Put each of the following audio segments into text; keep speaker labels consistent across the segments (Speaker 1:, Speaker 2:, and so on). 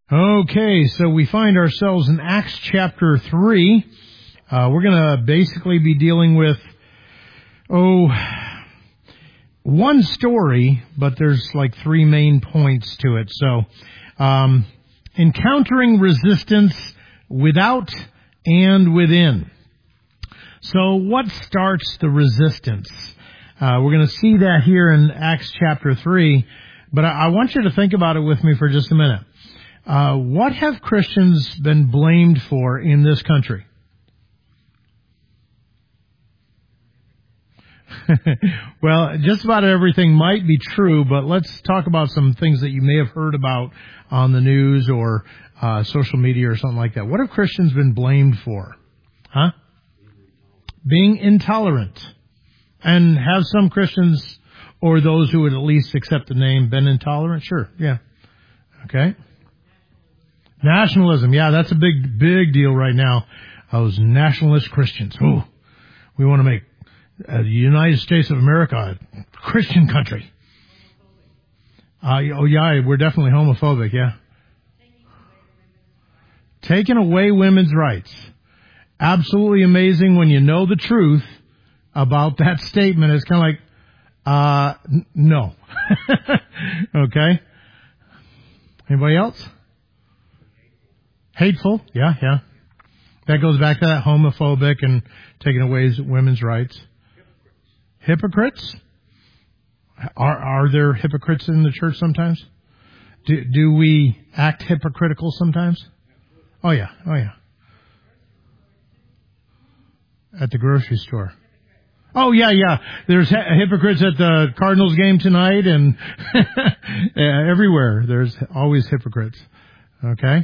Speaker 1: Okay, so we find ourselves in Acts chapter 3. We're going to basically be dealing with, one story, but there's like three main points to it. So, encountering resistance without and within. So what starts the resistance? We're going to see that here in Acts chapter 3, but I want you to think about it with me for just a minute. What have Christians been blamed for in this country? Well, just about everything might be true, but let's talk about some things that you may have heard about on the news or social media or something like that. What have Christians been blamed for? Huh? Being intolerant. And have some Christians, or those who would at least accept the name, been intolerant? Sure, yeah. Okay. Nationalism, yeah, that's a big deal right now. Those nationalist Christians. Oh, we want to make the United States of America a Christian country. Yeah, we're definitely homophobic, yeah. Taking away women's rights. Absolutely amazing when you know the truth about that statement. It's kind of like, no. Okay. Anybody else? Hateful, yeah. That goes back to that homophobic and taking away women's rights. Hypocrites? Are there hypocrites in the church sometimes? Do we act hypocritical sometimes? Oh yeah. At the grocery store. Oh yeah. There's hypocrites at the Cardinals game tonight and everywhere. There's always hypocrites. Okay.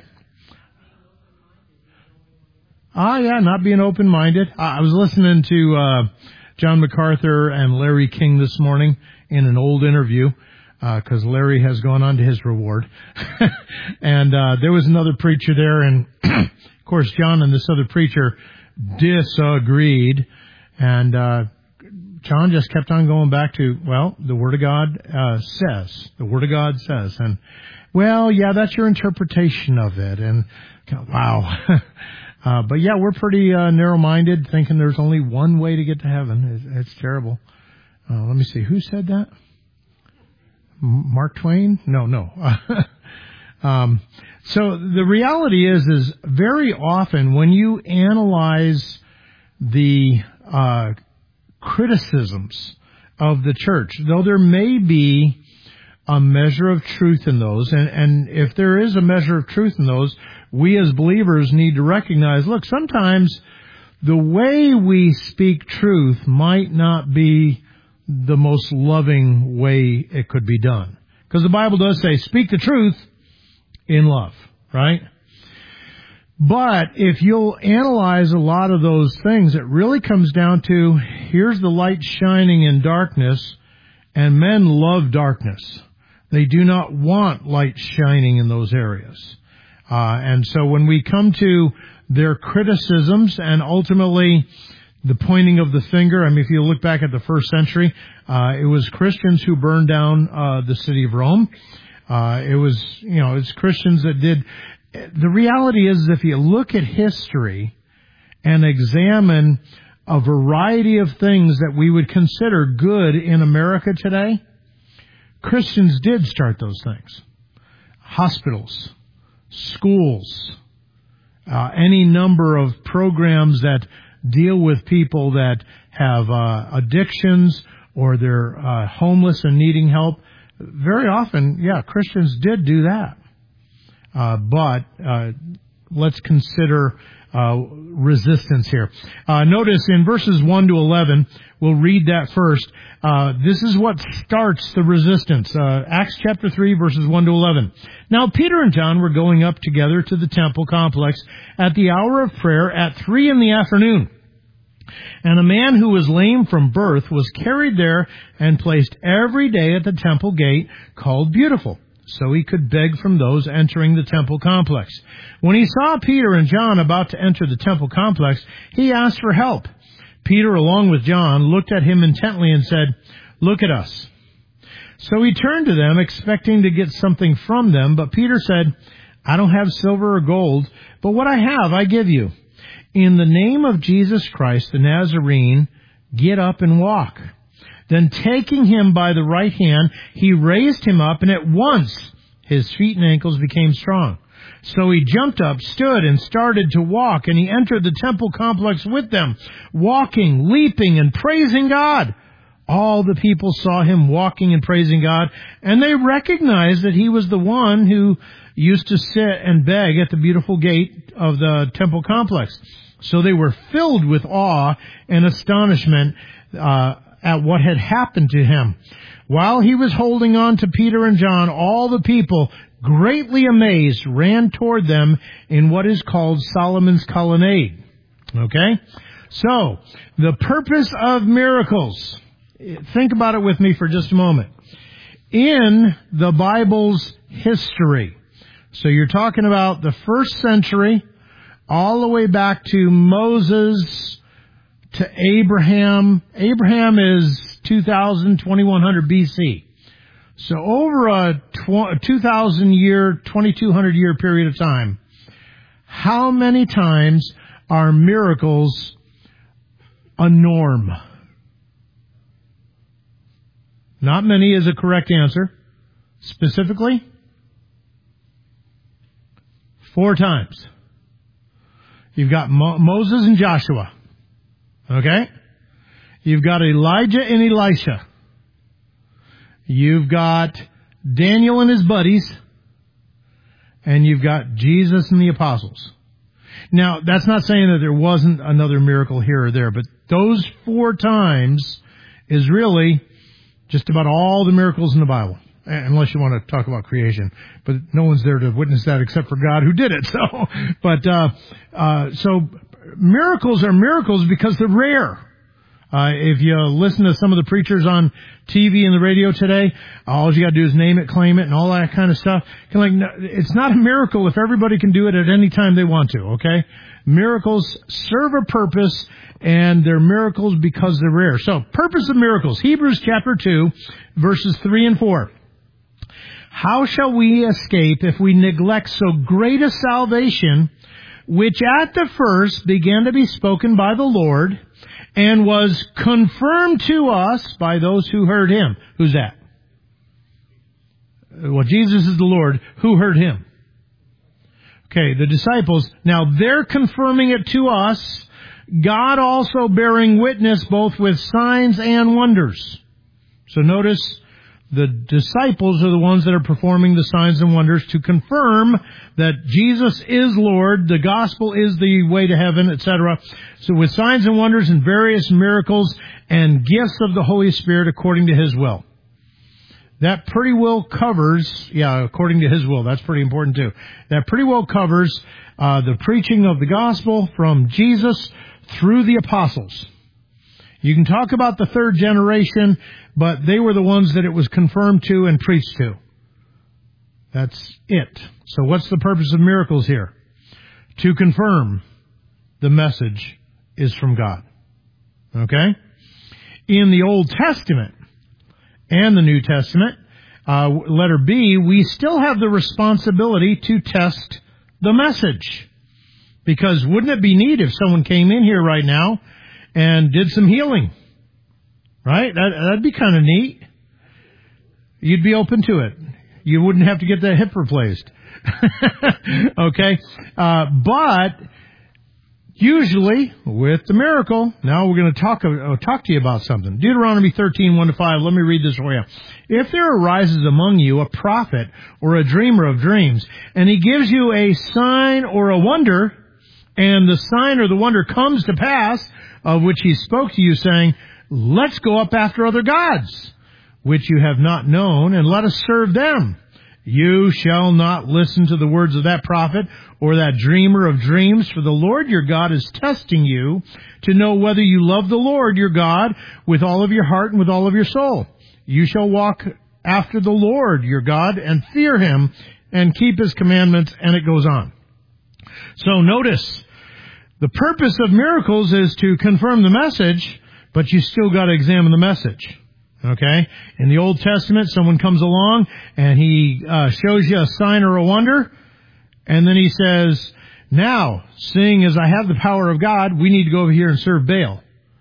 Speaker 1: Yeah, not being open-minded. I was listening to John MacArthur and Larry King this morning in an old interview, because Larry has gone on to his reward. And there was another preacher there, and of course John and this other preacher disagreed. And John just kept on going back to, well, the Word of God says. The Word of God says. And, well, yeah, that's your interpretation of it. And, wow. But yeah, we're pretty narrow-minded, thinking there's only one way to get to heaven. It's terrible. Let me see. Who said that? Mark Twain? No. So the reality is very often when you analyze the criticisms of the church, though there may be a measure of truth in those, and if there is a measure of truth in those, we as believers need to recognize, look, sometimes the way we speak truth might not be the most loving way it could be done. Because the Bible does say, speak the truth in love, right? But if you'll analyze a lot of those things, it really comes down to, here's the light shining in darkness, and men love darkness. They do not want light shining in those areas. And so when we come to their criticisms and ultimately the pointing of the finger, I mean, if you look back at the first century, it was Christians who burned down the city of Rome. It's Christians that did. The reality is, if you look at history and examine a variety of things that we would consider good in America today, Christians did start those things. Hospitals, schools, any number of programs that deal with people that have addictions or they're homeless and needing help. Very often, yeah, Christians did do that. But let's consider resistance here. Notice in verses 1 to 11, we'll read that first. This is what starts the resistance. Acts chapter 3, verses 1 to 11. Now Peter and John were going up together to the temple complex at the hour of prayer at 3 p.m. And a man who was lame from birth was carried there and placed every day at the temple gate called Beautiful, so he could beg from those entering the temple complex. When he saw Peter and John about to enter the temple complex, he asked for help. Peter, along with John, looked at him intently and said, "Look at us." So he turned to them, expecting to get something from them, but Peter said, I don't have silver or gold, but what I have, I give you. In the name of Jesus Christ, the Nazarene, get up and walk. Then taking him by the right hand, he raised him up, and at once his feet and ankles became strong. So he jumped up, stood, and started to walk, and he entered the temple complex with them, walking, leaping, and praising God. All the people saw him walking and praising God, and they recognized that he was the one who used to sit and beg at the beautiful gate of the temple complex. So they were filled with awe and astonishment at what had happened to him. While he was holding on to Peter and John, all the people, greatly amazed, ran toward them in what is called Solomon's Colonnade. Okay? So, the purpose of miracles. Think about it with me for just a moment. In the Bible's history, so you're talking about the first century, all the way back to Moses, to Abraham. Abraham is 2100 BC. So over a 2,000 year, 2,200 year period of time, how many times are miracles a norm? Not many is a correct answer. Specifically, 4 times. You've got Moses and Joshua. Okay? You've got Elijah and Elisha. You've got Daniel and his buddies. And you've got Jesus and the apostles. Now, that's not saying that there wasn't another miracle here or there, but those 4 times is really just about all the miracles in the Bible. Unless you want to talk about creation. But no one's there to witness that except for God who did it. So miracles are miracles because they're rare. If you listen to some of the preachers on TV and the radio today, all you got to do is name it, claim it, and all that kind of stuff. It's not a miracle if everybody can do it at any time they want to, okay? Miracles serve a purpose, and they're miracles because they're rare. So, purpose of miracles. Hebrews chapter 2, verses 3 and 4. How shall we escape if we neglect so great a salvation, which at the first began to be spoken by the Lord, and was confirmed to us by those who heard him? Who's that? Well, Jesus is the Lord. Who heard him? Okay, the disciples. Now, they're confirming it to us. God also bearing witness both with signs and wonders. So notice, the disciples are the ones that are performing the signs and wonders to confirm that Jesus is Lord, the gospel is the way to heaven, etc. So with signs and wonders and various miracles and gifts of the Holy Spirit according to his will. That pretty well covers, according to his will, that's pretty important too. That pretty well covers the preaching of the gospel from Jesus through the apostles. You can talk about the third generation, but they were the ones that it was confirmed to and preached to. That's it. So what's the purpose of miracles here? To confirm the message is from God. Okay? In the Old Testament and the New Testament, letter B, we still have the responsibility to test the message. Because wouldn't it be neat if someone came in here right now and did some healing? Right? That'd be kind of neat. You'd be open to it. You wouldn't have to get that hip replaced. Okay? But usually, with the miracle, now we're going to talk to you about something. Deuteronomy 13, 1-5. Let me read this for you. If there arises among you a prophet or a dreamer of dreams, and he gives you a sign or a wonder, and the sign or the wonder comes to pass, of which he spoke to you, saying, let's go up after other gods, which you have not known, and let us serve them. You shall not listen to the words of that prophet or that dreamer of dreams, for the Lord your God is testing you to know whether you love the Lord your God with all of your heart and with all of your soul. You shall walk after the Lord your God and fear him and keep his commandments, and it goes on. So notice, the purpose of miracles is to confirm the message, but you still got to examine the message. Okay? In the Old Testament, someone comes along and he shows you a sign or a wonder, And then he says, now, seeing as I have the power of God, we need to go over here and serve Baal.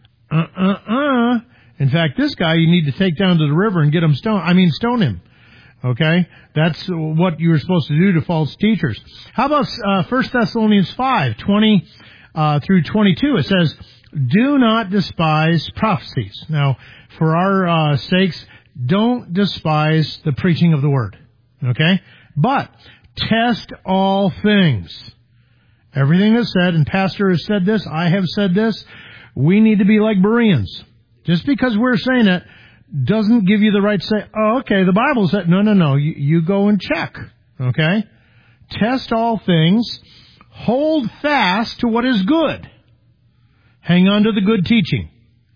Speaker 1: In fact, this guy you need to take down to the river and get him stone him. Okay? That's what you were supposed to do to false teachers. How about 1 Thessalonians 5, 20 through 22? It says, do not despise prophecies. Now, for our sakes, don't despise the preaching of the word. Okay? But test all things. Everything that's said, and Pastor has said this, I have said this, we need to be like Bereans. Just because we're saying it doesn't give you the right to say, oh, okay, the Bible said, no, you go and check. Okay? Test all things. Hold fast to what is good. Hang on to the good teaching.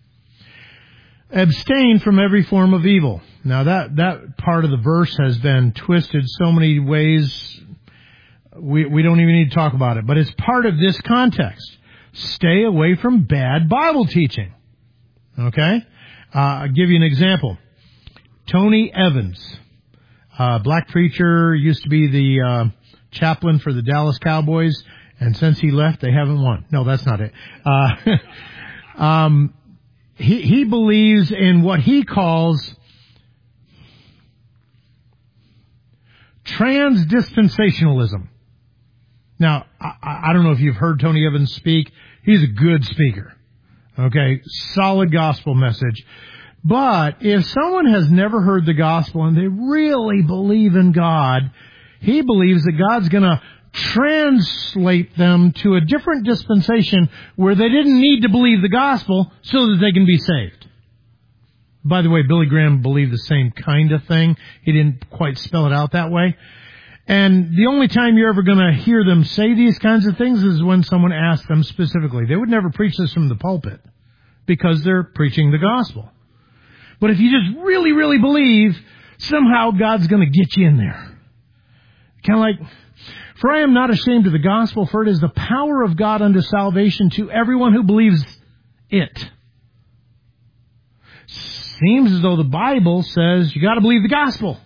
Speaker 1: Abstain from every form of evil. Now that part of the verse has been twisted so many ways, we don't even need to talk about it. But it's part of this context. Stay away from bad Bible teaching. Okay? I'll give you an example. Tony Evans, black preacher, used to be the chaplain for the Dallas Cowboys, and since he left, they haven't won. No, that's not it. He believes in what he calls transdispensationalism. Now, I don't know if you've heard Tony Evans speak. He's a good speaker. Okay, solid gospel message. But if someone has never heard the gospel and they really believe in God, he believes that God's going to translate them to a different dispensation where they didn't need to believe the gospel so that they can be saved. By the way, Billy Graham believed the same kind of thing. He didn't quite spell it out that way. And the only time you're ever going to hear them say these kinds of things is when someone asks them specifically. They would never preach this from the pulpit because they're preaching the gospel. But if you just really, really believe, somehow God's going to get you in there. Kind of like, for I am not ashamed of the gospel, for it is the power of God unto salvation to everyone who believes it. Seems as though the Bible says you got to believe the gospel.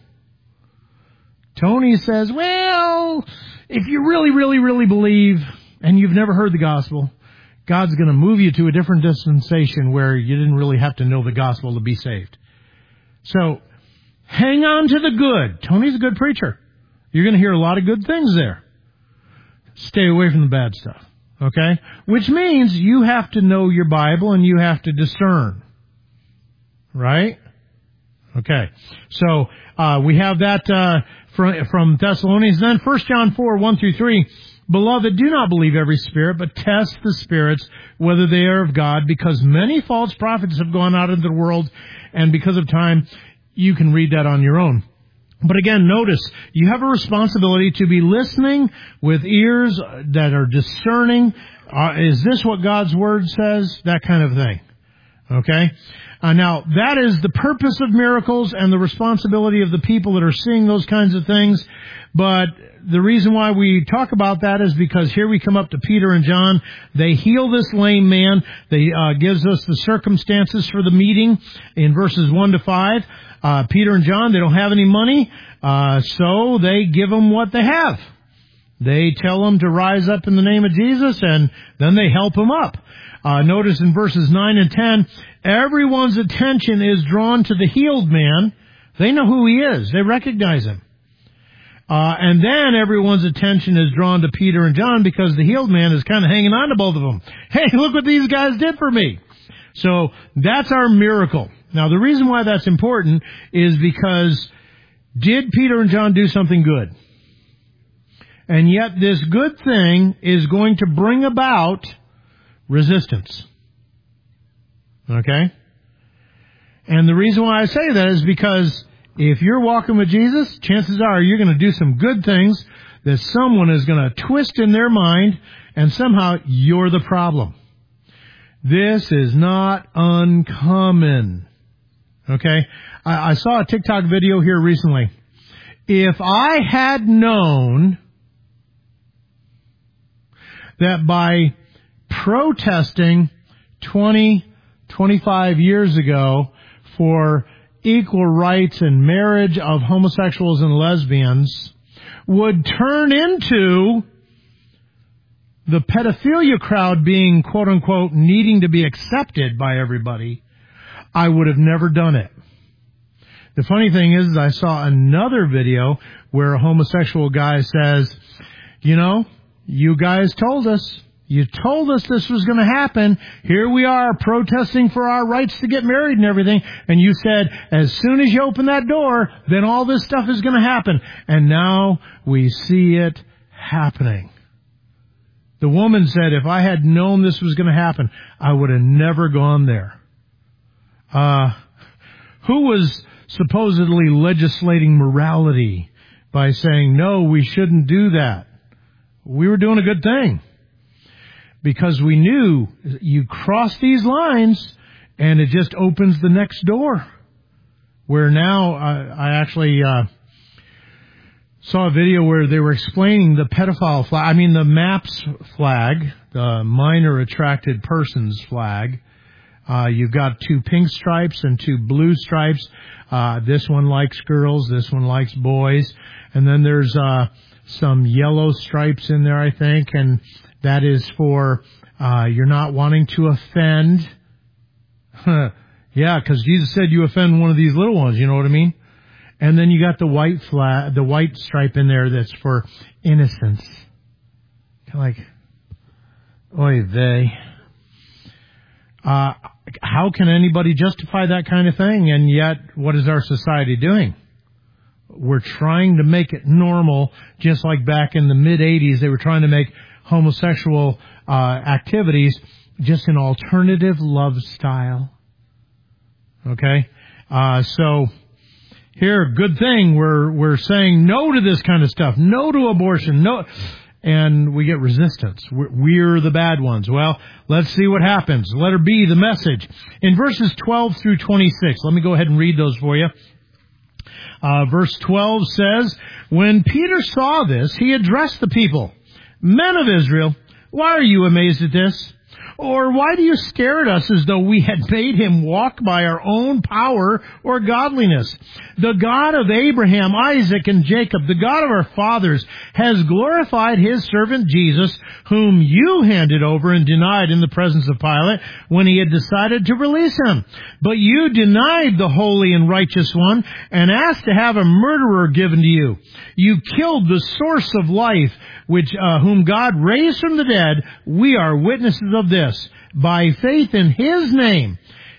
Speaker 1: Tony says, well, if you really, really, really believe and you've never heard the gospel, God's going to move you to a different dispensation where you didn't really have to know the gospel to be saved. So, hang on to the good. Tony's a good preacher. You're going to hear a lot of good things there. Stay away from the bad stuff. Okay? Which means you have to know your Bible and you have to discern. Right? Okay. So, we have that from Thessalonians. Then 1 John 4, 1 through 3. Beloved, do not believe every spirit, but test the spirits, whether they are of God, because many false prophets have gone out into the world, and because of time, you can read that on your own. But again, notice, you have a responsibility to be listening with ears that are discerning. Is this what God's Word says? That kind of thing. Okay? Now, that is the purpose of miracles and the responsibility of the people that are seeing those kinds of things. But the reason why we talk about that is because here we come up to Peter and John. They heal this lame man. They gives us the circumstances for the meeting in verses 1 to 5. Peter and John, they don't have any money, so they give them what they have. They tell them to rise up in the name of Jesus, and then they help him up. Notice in verses 9 and 10, everyone's attention is drawn to the healed man. They know who he is. They recognize him. And then everyone's attention is drawn to Peter and John because the healed man is kind of hanging on to both of them. Hey, look what these guys did for me. So that's our miracle. Now, the reason why that's important is because did Peter and John do something good? And yet this good thing is going to bring about resistance. Okay? And the reason why I say that is because if you're walking with Jesus, chances are you're going to do some good things that someone is going to twist in their mind, and somehow you're the problem. This is not uncommon. Okay? I saw a TikTok video here recently. If I had known that by protesting 25 years ago for equal rights and marriage of homosexuals and lesbians would turn into the pedophilia crowd being, quote unquote, needing to be accepted by everybody, I would have never done it. The funny thing is I saw another video where a homosexual guy says, you know, you guys told us. You told us this was going to happen. Here we are protesting for our rights to get married and everything. And you said, as soon as you open that door, then all this stuff is going to happen. And now we see it happening. The woman said, if I had known this was going to happen, I would have never gone there. Who was supposedly legislating morality by saying, no, we shouldn't do that? We were doing a good thing. Because we knew you cross these lines and it just opens the next door. Where now, I actually saw a video where they were explaining the pedophile flag, the MAPS flag, the Minor Attracted Persons flag. You've got 2 pink stripes and 2 blue stripes. This one likes girls, this one likes boys. And then there's some yellow stripes in there, I think, and that is for you're not wanting to offend. Yeah, because Jesus said you offend one of these little ones, you know what I mean? And then you got the white flag, the white stripe in there that's for innocence. Like, oy vey. How can anybody justify that kind of thing? And yet, what is our society doing? We're trying to make it normal, just like back in the mid-'80s, they were trying to make homosexual activities just an alternative love style. Okay? So here, good thing, we're saying no to this kind of stuff, no to abortion, no, and we get resistance. We're the bad ones. Well, let's see what happens. Letter B, the message. In verses 12 through 26, let me go ahead and read those for you. Verse 12 says, when Peter saw this, he addressed the people. Men of Israel, why are you amazed at this? Or why do you stare at us as though we had made him walk by our own power or godliness? The God of Abraham, Isaac, and Jacob, the God of our fathers, has glorified his servant Jesus, whom you handed over and denied in the presence of Pilate when he had decided to release him. But you denied the holy and righteous one and asked to have a murderer given to you. You killed the source of life, whom God raised from the dead. We are witnesses of this. By faith in his name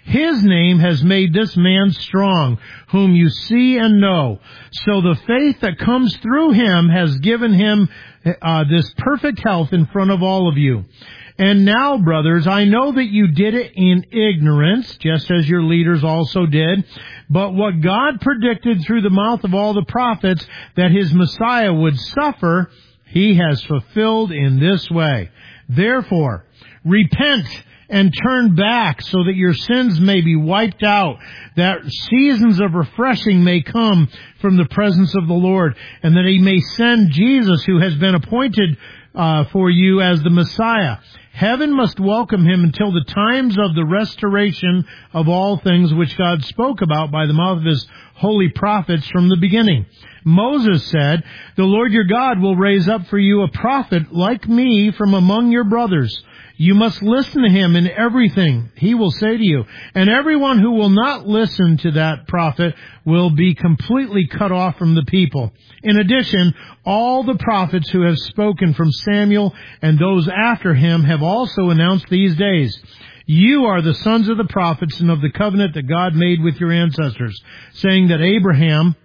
Speaker 1: has made this man strong, whom you see and know. So the faith that comes through him has given him this perfect health in front of all of you. And now, brothers, I know that you did it in ignorance, just as your leaders also did. But what God predicted through the mouth of all the prophets, that his Messiah would suffer, he has fulfilled in this way. Therefore, repent and turn back so that your sins may be wiped out, that seasons of refreshing may come from the presence of the Lord, and that he may send Jesus, who has been appointed for you as the Messiah. Heaven must welcome him until the times of the restoration of all things which God spoke about by the mouth of his holy prophets from the beginning. Moses said, the Lord your God will raise up for you a prophet like me from among your brothers. You must listen to him in everything he will say to you. And everyone who will not listen to that prophet will be completely cut off from the people. In addition, all the prophets who have spoken from Samuel and those after him have also announced these days. You are the sons of the prophets and of the covenant that God made with your ancestors, saying to Abraham,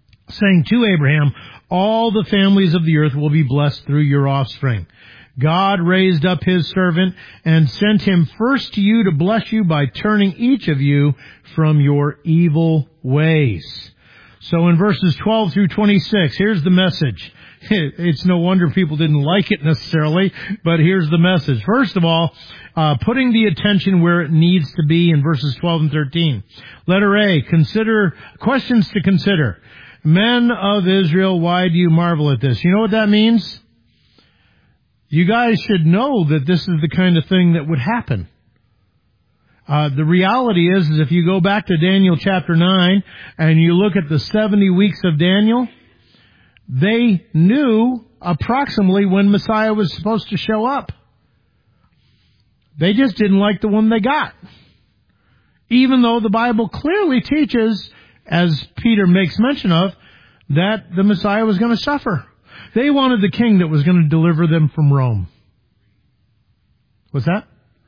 Speaker 1: all the families of the earth will be blessed through your offspring. God raised up his servant and sent him first to you to bless you by turning each of you from your evil ways. So in verses 12 through 26, here's the message. It's no wonder people didn't like it necessarily, but here's the message. First of all, putting the attention where it needs to be in verses 12 and 13. Letter A, questions to consider. Men of Israel, why do you marvel at this? You know what that means? You guys should know that this is the kind of thing that would happen. The reality is if you go back to Daniel chapter 9 and you look at the 70 weeks of Daniel, They knew approximately when Messiah was supposed to show up. They just didn't like the one they got. Even though the Bible clearly teaches, as Peter makes mention of, that the Messiah was going to suffer. They wanted the king that was going to deliver them from Rome. What's that?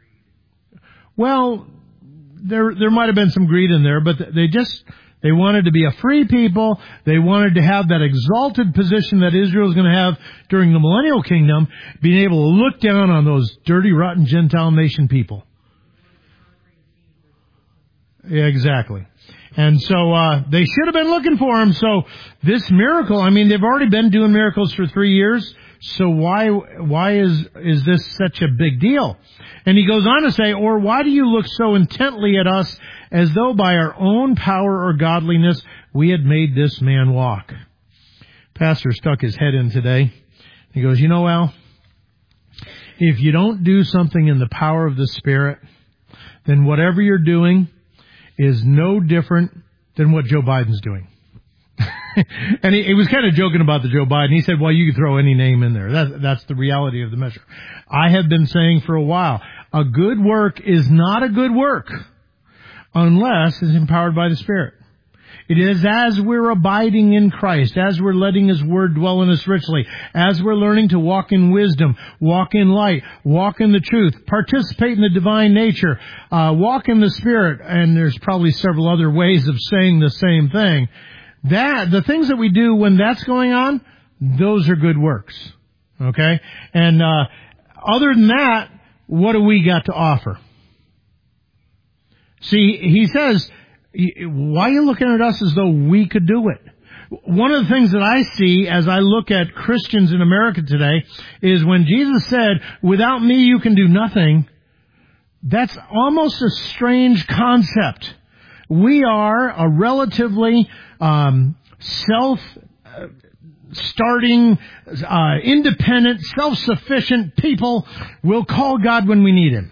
Speaker 1: Well, there might have been some greed in there, but they wanted to be a free people. They wanted to have that exalted position that Israel is going to have during the millennial kingdom, being able to look down on those dirty, rotten Gentile nation people. Yeah, exactly. And so they should have been looking for him. So this miracle, I mean, they've already been doing miracles for 3 years. So why is this such a big deal? And he goes on to say, or why do you look so intently at us as though by our own power or godliness we had made this man walk? Pastor stuck his head in today. He goes, you know, Al, if you don't do something in the power of the Spirit, then whatever you're doing is no different than what Joe Biden's doing. And he was kind of joking about the Joe Biden. He said, well, you can throw any name in there. That's the reality of the measure. I have been saying for a while, a good work is not a good work unless it's empowered by the Spirit. It is as we're abiding in Christ, as we're letting His Word dwell in us richly, as we're learning to walk in wisdom, walk in light, walk in the truth, participate in the divine nature, walk in the Spirit, and there's probably several other ways of saying the same thing. The things that we do when that's going on, those are good works. Okay? And other than that, what do we got to offer? See, he says, why are you looking at us as though we could do it? One of the things that I see as I look at Christians in America today is when Jesus said, without me you can do nothing, that's almost a strange concept. We are a relatively self-starting, independent, self-sufficient people. We'll call God when we need Him.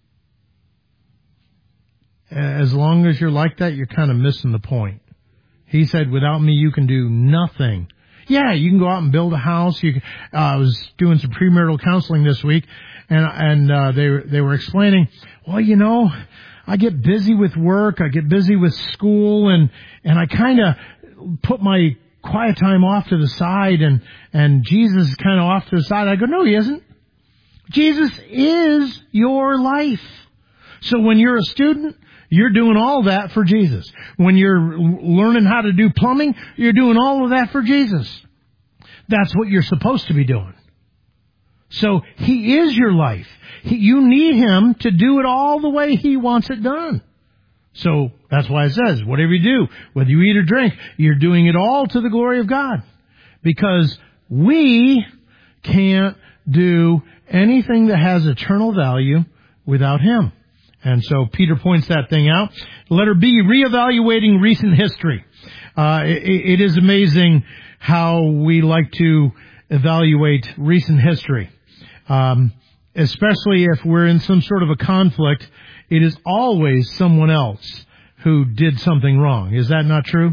Speaker 1: As long as you're like that, you're kind of missing the point. He said, without me, you can do nothing. Yeah, you can go out and build a house. I was doing some premarital counseling this week, and they were explaining, well, you know, I get busy with work, I get busy with school, and I kind of put my quiet time off to the side, and Jesus is kind of off to the side. I go, no, He isn't. Jesus is your life. So when you're a student, you're doing all that for Jesus. When you're learning how to do plumbing, you're doing all of that for Jesus. That's what you're supposed to be doing. So He is your life. You need Him to do it all the way He wants it done. So that's why it says, whatever you do, whether you eat or drink, you're doing it all to the glory of God. Because we can't do anything that has eternal value without Him. And so Peter points that thing out. Letter B, reevaluating recent history. It is amazing how we like to evaluate recent history. Especially if we're in some sort of a conflict, it is always someone else who did something wrong. Is that not true?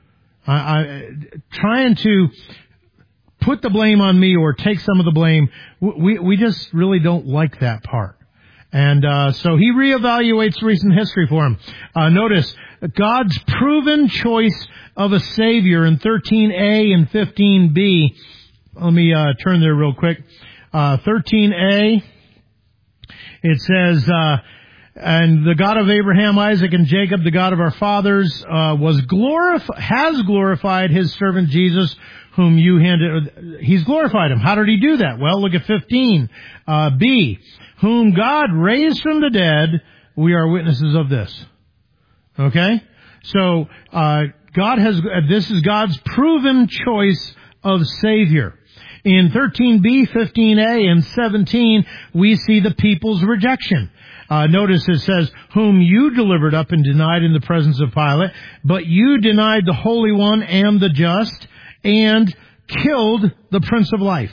Speaker 1: Trying to put the blame on me or take some of the blame, we just really don't like that part. And so he reevaluates recent history for him. Notice God's proven choice of a Savior in 13a and 15b. Let me turn there real quick. 13a, it says, and the God of Abraham, Isaac, and Jacob, the God of our fathers, has glorified His servant Jesus, whom you handed. He's glorified Him. How did He do that? Well, look at 15. B, whom God raised from the dead, we are witnesses of this. Okay? So, this is God's proven choice of Savior. In 13b, 15a, and 17, we see the people's rejection. Notice it says, whom you delivered up and denied in the presence of Pilate, but you denied the Holy One and the just, and killed the Prince of Life.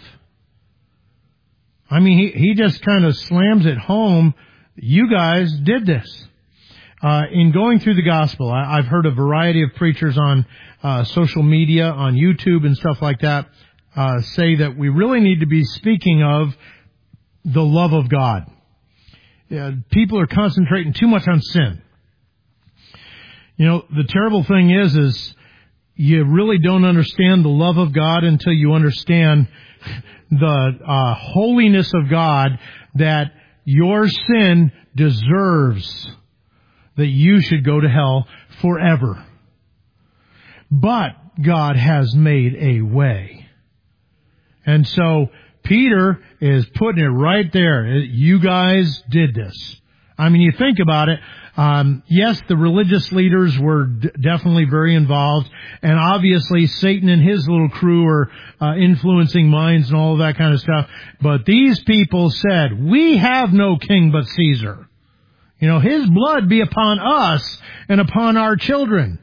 Speaker 1: I mean, he just kind of slams it home. You guys did this. in going through the gospel, I've heard a variety of preachers on social media, on YouTube and stuff like that, say that we really need to be speaking of the love of God. People are concentrating too much on sin. You know, the terrible thing is you really don't understand the love of God until you understand the holiness of God, that your sin deserves that you should go to hell forever. But God has made a way. And so Peter is putting it right there. You guys did this. I mean, you think about it. Yes, the religious leaders were definitely very involved, and obviously Satan and his little crew are influencing minds and all of that kind of stuff. But these people said, "We have no king but Caesar. You know, his blood be upon us and upon our children."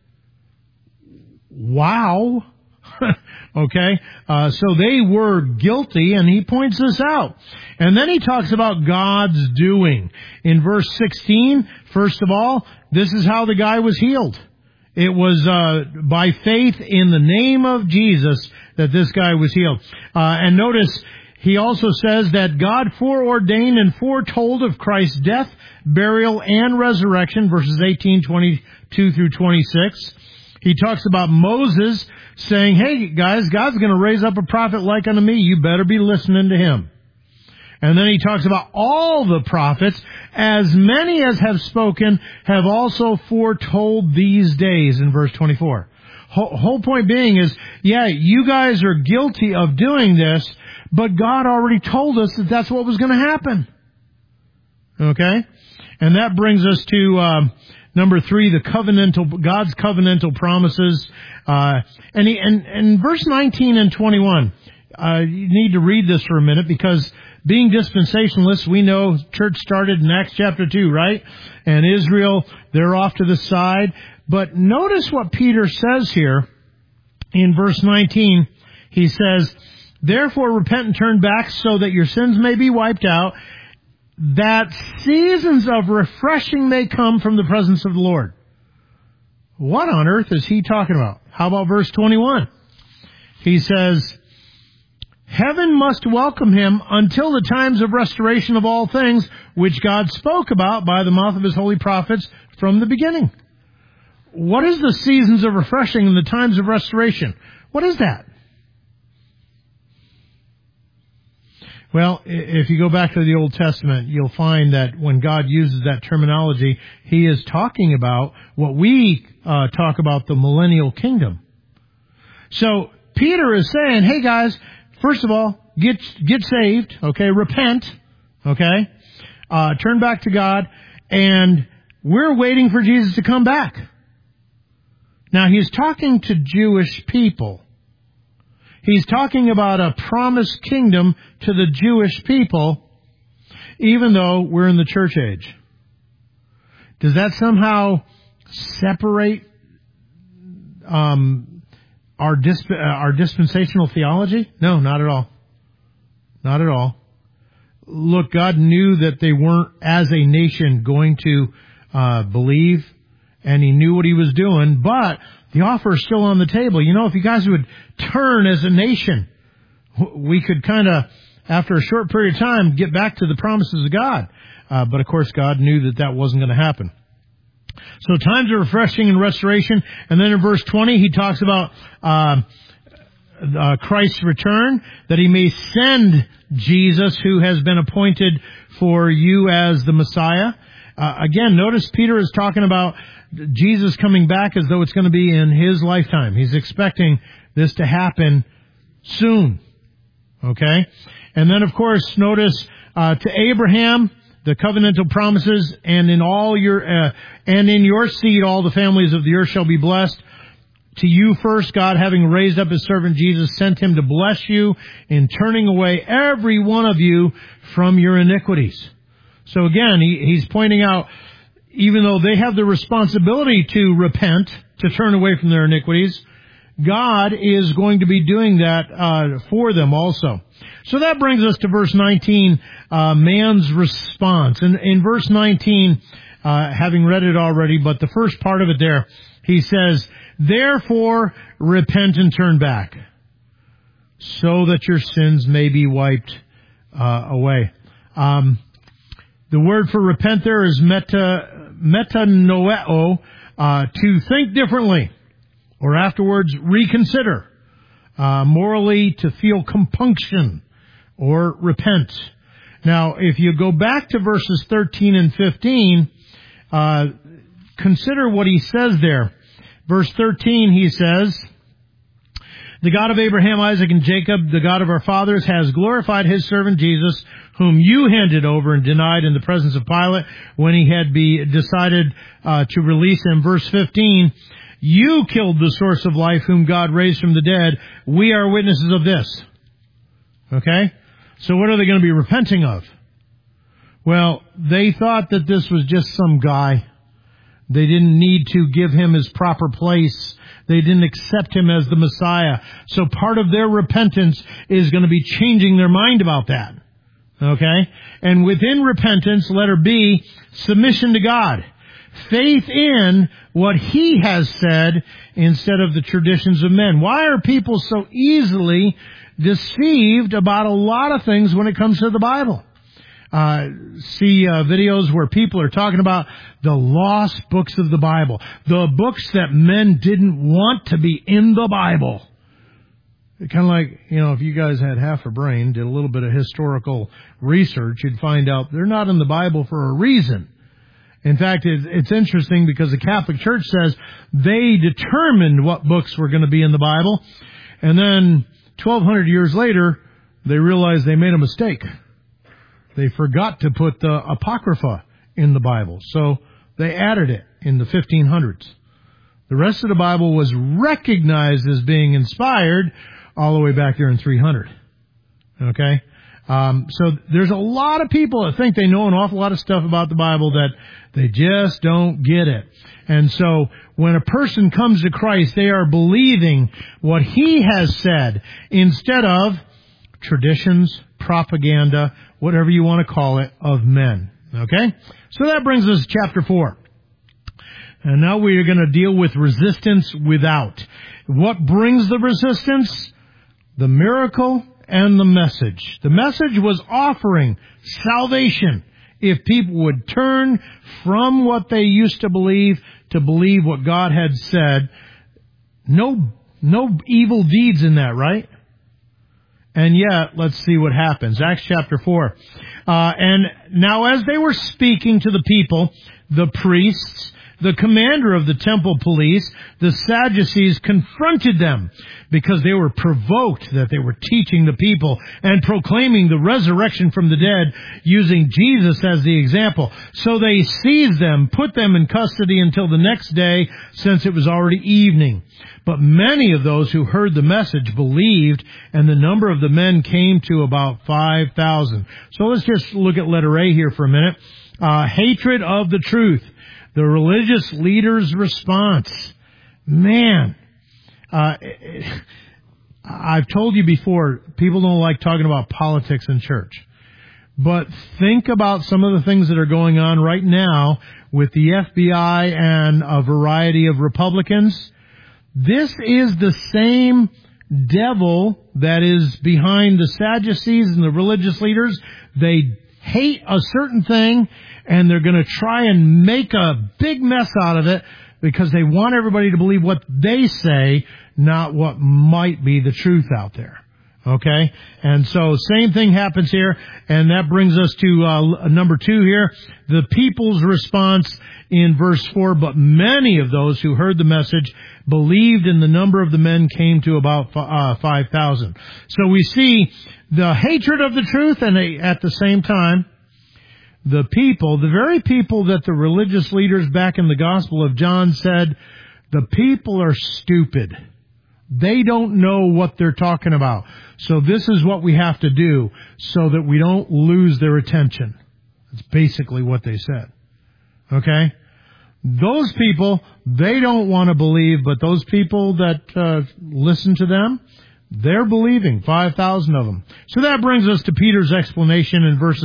Speaker 1: Wow. Okay, so they were guilty, and he points this out. And then he talks about God's doing. In verse 16, first of all, this is how the guy was healed. It was by faith in the name of Jesus that this guy was healed. And notice, he also says that God foreordained and foretold of Christ's death, burial, and resurrection, verses 18, 22 through 26. He talks about Moses saying, "Hey guys, God's going to raise up a prophet like unto me. You better be listening to him." And then he talks about all the prophets, as many as have spoken, have also foretold these days, in verse 24. Whole point being is, yeah, you guys are guilty of doing this, but God already told us that that's what was going to happen. Okay? And that brings us to number 3, God's covenantal promises. And verse 19 and 21, you need to read this for a minute, because being dispensationalists, we know church started in Acts chapter 2, right? And Israel, they're off to the side. But notice what Peter says here in verse 19. He says, "Therefore repent and turn back so that your sins may be wiped out, that seasons of refreshing may come from the presence of the Lord." What on earth is he talking about? How about verse 21? He says, "Heaven must welcome him until the times of restoration of all things, which God spoke about by the mouth of his holy prophets from the beginning." What is the seasons of refreshing and the times of restoration? What is that? Well, if you go back to the Old Testament, you'll find that when God uses that terminology, he is talking about what we talk about, the millennial kingdom. So Peter is saying, hey guys, first of all, get saved, okay, repent, okay, turn back to God, and we're waiting for Jesus to come back. Now, he's talking to Jewish people. He's talking about a promised kingdom to the Jewish people, even though we're in the church age. Does that somehow separate our dispensational theology? No, not at all. Not at all. Look, God knew that they weren't, as a nation, going to believe, and he knew what he was doing, but the offer is still on the table. You know, if you guys would turn as a nation, we could kind of, after a short period of time, get back to the promises of God. But of course, God knew that wasn't going to happen. So times of refreshing and restoration. And then in verse 20, he talks about Christ's return, that he may send Jesus, who has been appointed for you as the Messiah. Again, notice Peter is talking about Jesus coming back as though it's going to be in his lifetime. He's expecting this to happen soon. Okay? And then, of course, notice to Abraham, the covenantal promises, and in your seed all the families of the earth shall be blessed. To you first, God, having raised up his servant Jesus, sent him to bless you in turning away every one of you from your iniquities. So again, he's pointing out, even though they have the responsibility to repent, to turn away from their iniquities, God is going to be doing that for them also. So that brings us to verse 19, man's response. And in verse 19, having read it already, but the first part of it there, he says, therefore repent and turn back, so that your sins may be wiped away. The word for repent there is metanoeo, to think differently, or afterwards reconsider, morally to feel compunction, or repent. Now, if you go back to verses 13 and 15, consider what he says there. Verse 13, he says, the God of Abraham, Isaac, and Jacob, the God of our fathers, has glorified his servant Jesus, whom you handed over and denied in the presence of Pilate when he had decided to release him. Verse 15, you killed the source of life, whom God raised from the dead. We are witnesses of this. Okay? So what are they going to be repenting of? Well, they thought that this was just some guy. They didn't need to give him his proper place. They didn't accept him as the Messiah. So part of their repentance is going to be changing their mind about that. Okay? And within repentance, letter B, submission to God. Faith in what he has said instead of the traditions of men. Why are people so easily deceived about a lot of things when it comes to the Bible? See videos where people are talking about the lost books of the Bible, the books that men didn't want to be in the Bible. Kind of like, if you guys had half a brain, did a little bit of historical research, you'd find out they're not in the Bible for a reason. In fact, it's interesting because the Catholic Church says they determined what books were going to be in the Bible, and then 1,200 years later, they realized they made a mistake. They forgot to put the Apocrypha in the Bible, so they added it in the 1500s. The rest of the Bible was recognized as being inspired all the way back there in 300. Okay? So there's a lot of people that think they know an awful lot of stuff about the Bible that they just don't get it. And so when a person comes to Christ, they are believing what he has said instead of traditions, propaganda, whatever you want to call it, of men. Okay? So that brings us to chapter 4. And now we are going to deal with resistance without. What brings the resistance? The miracle and the message. The message was offering salvation if people would turn from what they used to believe what God had said. No evil deeds in that, right? And yet, let's see what happens. Acts chapter 4. And now as they were speaking to the people, the priests, the commander of the temple police, the Sadducees, confronted them because they were provoked that they were teaching the people and proclaiming the resurrection from the dead using Jesus as the example. So they seized them, put them in custody until the next day, since it was already evening. But many of those who heard the message believed, and the number of the men came to about 5,000. So let's just look at letter A here for a minute. Hatred of the truth. The religious leaders' response. Man, I've told you before, people don't like talking about politics in church. But think about some of the things that are going on right now with the FBI and a variety of Republicans. This is the same devil that is behind the Sadducees and the religious leaders. They hate a certain thing, and they're going to try and make a big mess out of it because they want everybody to believe what they say, not what might be the truth out there. Okay? And so same thing happens here, and that brings us to number 2 here. The people's response in verse 4, but many of those who heard the message believed, and the number of the men came to about 5,000. So we see the hatred of the truth, and at the same time, the people, the very people that the religious leaders back in the Gospel of John said, the people are stupid. They don't know what they're talking about. So this is what we have to do so that we don't lose their attention. That's basically what they said. Okay? Those people, they don't want to believe, but those people that listen to them, they're believing, 5,000 of them. So that brings us to Peter's explanation in verses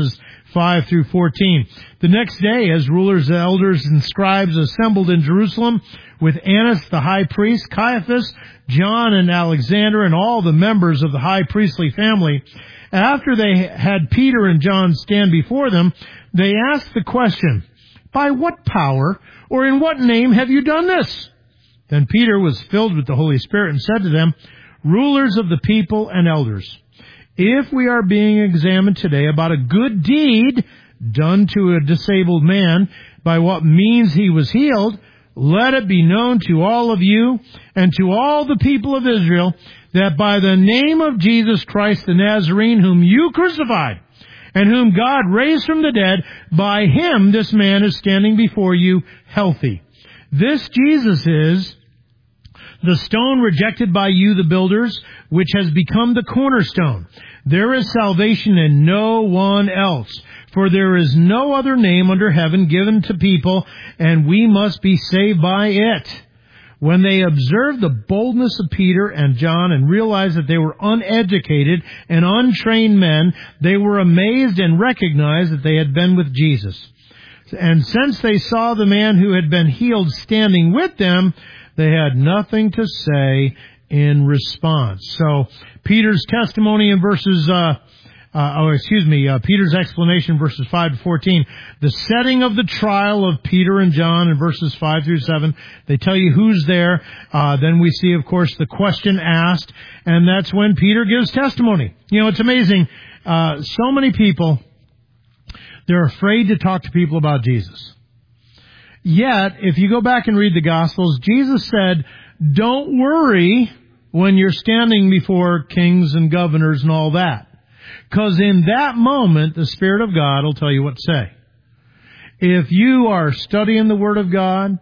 Speaker 1: 5 through 14. The next day, as rulers, elders, and scribes assembled in Jerusalem with Annas the high priest, Caiaphas, John and Alexander, and all the members of the high priestly family, after they had Peter and John stand before them, they asked the question, "By what power or in what name have you done this?" Then Peter was filled with the Holy Spirit and said to them, "Rulers of the people and elders, if we are being examined today about a good deed done to a disabled man, by what means he was healed, let it be known to all of you and to all the people of Israel that by the name of Jesus Christ the Nazarene, whom you crucified, and whom God raised from the dead, by him this man is standing before you healthy. This Jesus is the stone rejected by you, the builders, which has become the cornerstone. There is salvation in no one else, for there is no other name under heaven given to people, and we must be saved by it." When they observed the boldness of Peter and John and realized that they were uneducated and untrained men, they were amazed and recognized that they had been with Jesus. And since they saw the man who had been healed standing with them, they had nothing to say in response. So Peter's testimony in Peter's explanation, verses 5 to 14. The setting of the trial of Peter and John in verses 5 through 7. They tell you who's there. Then we see, of course, the question asked, and that's when Peter gives testimony. You know, it's amazing. So many people, they're afraid to talk to people about Jesus. Yet, if you go back and read the Gospels, Jesus said, don't worry when you're standing before kings and governors and all that. Because in that moment, the Spirit of God will tell you what to say. If you are studying the Word of God,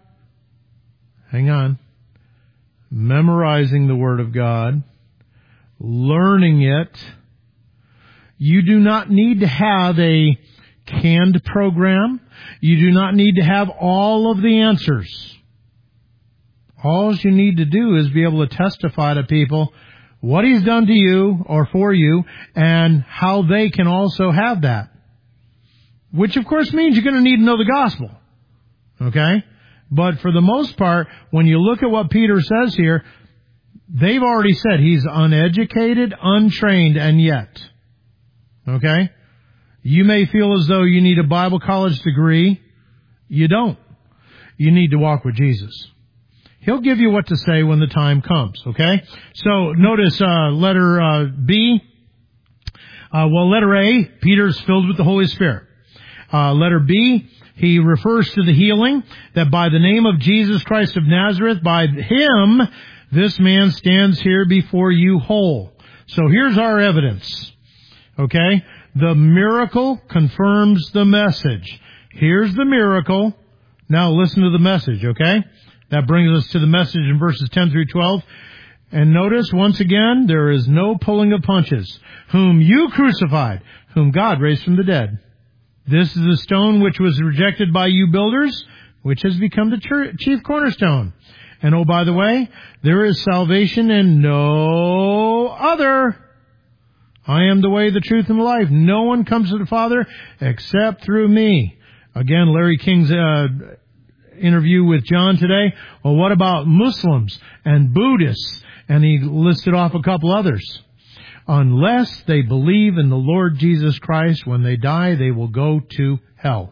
Speaker 1: memorizing the Word of God, learning it, you do not need to have a canned program. You do not need to have all of the answers. All you need to do is be able to testify to people what He's done to you or for you and how they can also have that. Which of course means you're going to need to know the gospel. Okay? But for the most part, when you look at what Peter says here, they've already said he's uneducated, untrained, and yet. Okay? You may feel as though you need a Bible college degree. You don't. You need to walk with Jesus. He'll give you what to say when the time comes, okay? So notice letter B. Letter A, Peter's filled with the Holy Spirit. Letter B, he refers to the healing, that by the name of Jesus Christ of Nazareth, by him, this man stands here before you whole. So here's our evidence, okay? The miracle confirms the message. Here's the miracle. Now listen to the message, okay? That brings us to the message in verses 10 through 12. And notice, once again, there is no pulling of punches. Whom you crucified, whom God raised from the dead. This is the stone which was rejected by you builders, which has become the chief cornerstone. And oh, by the way, there is salvation in no other. I am the way, the truth, and the life. No one comes to the Father except through me. Again, Larry King's interview with John today. Well, what about Muslims and Buddhists? And he listed off a couple others. Unless they believe in the Lord Jesus Christ, when they die, they will go to hell.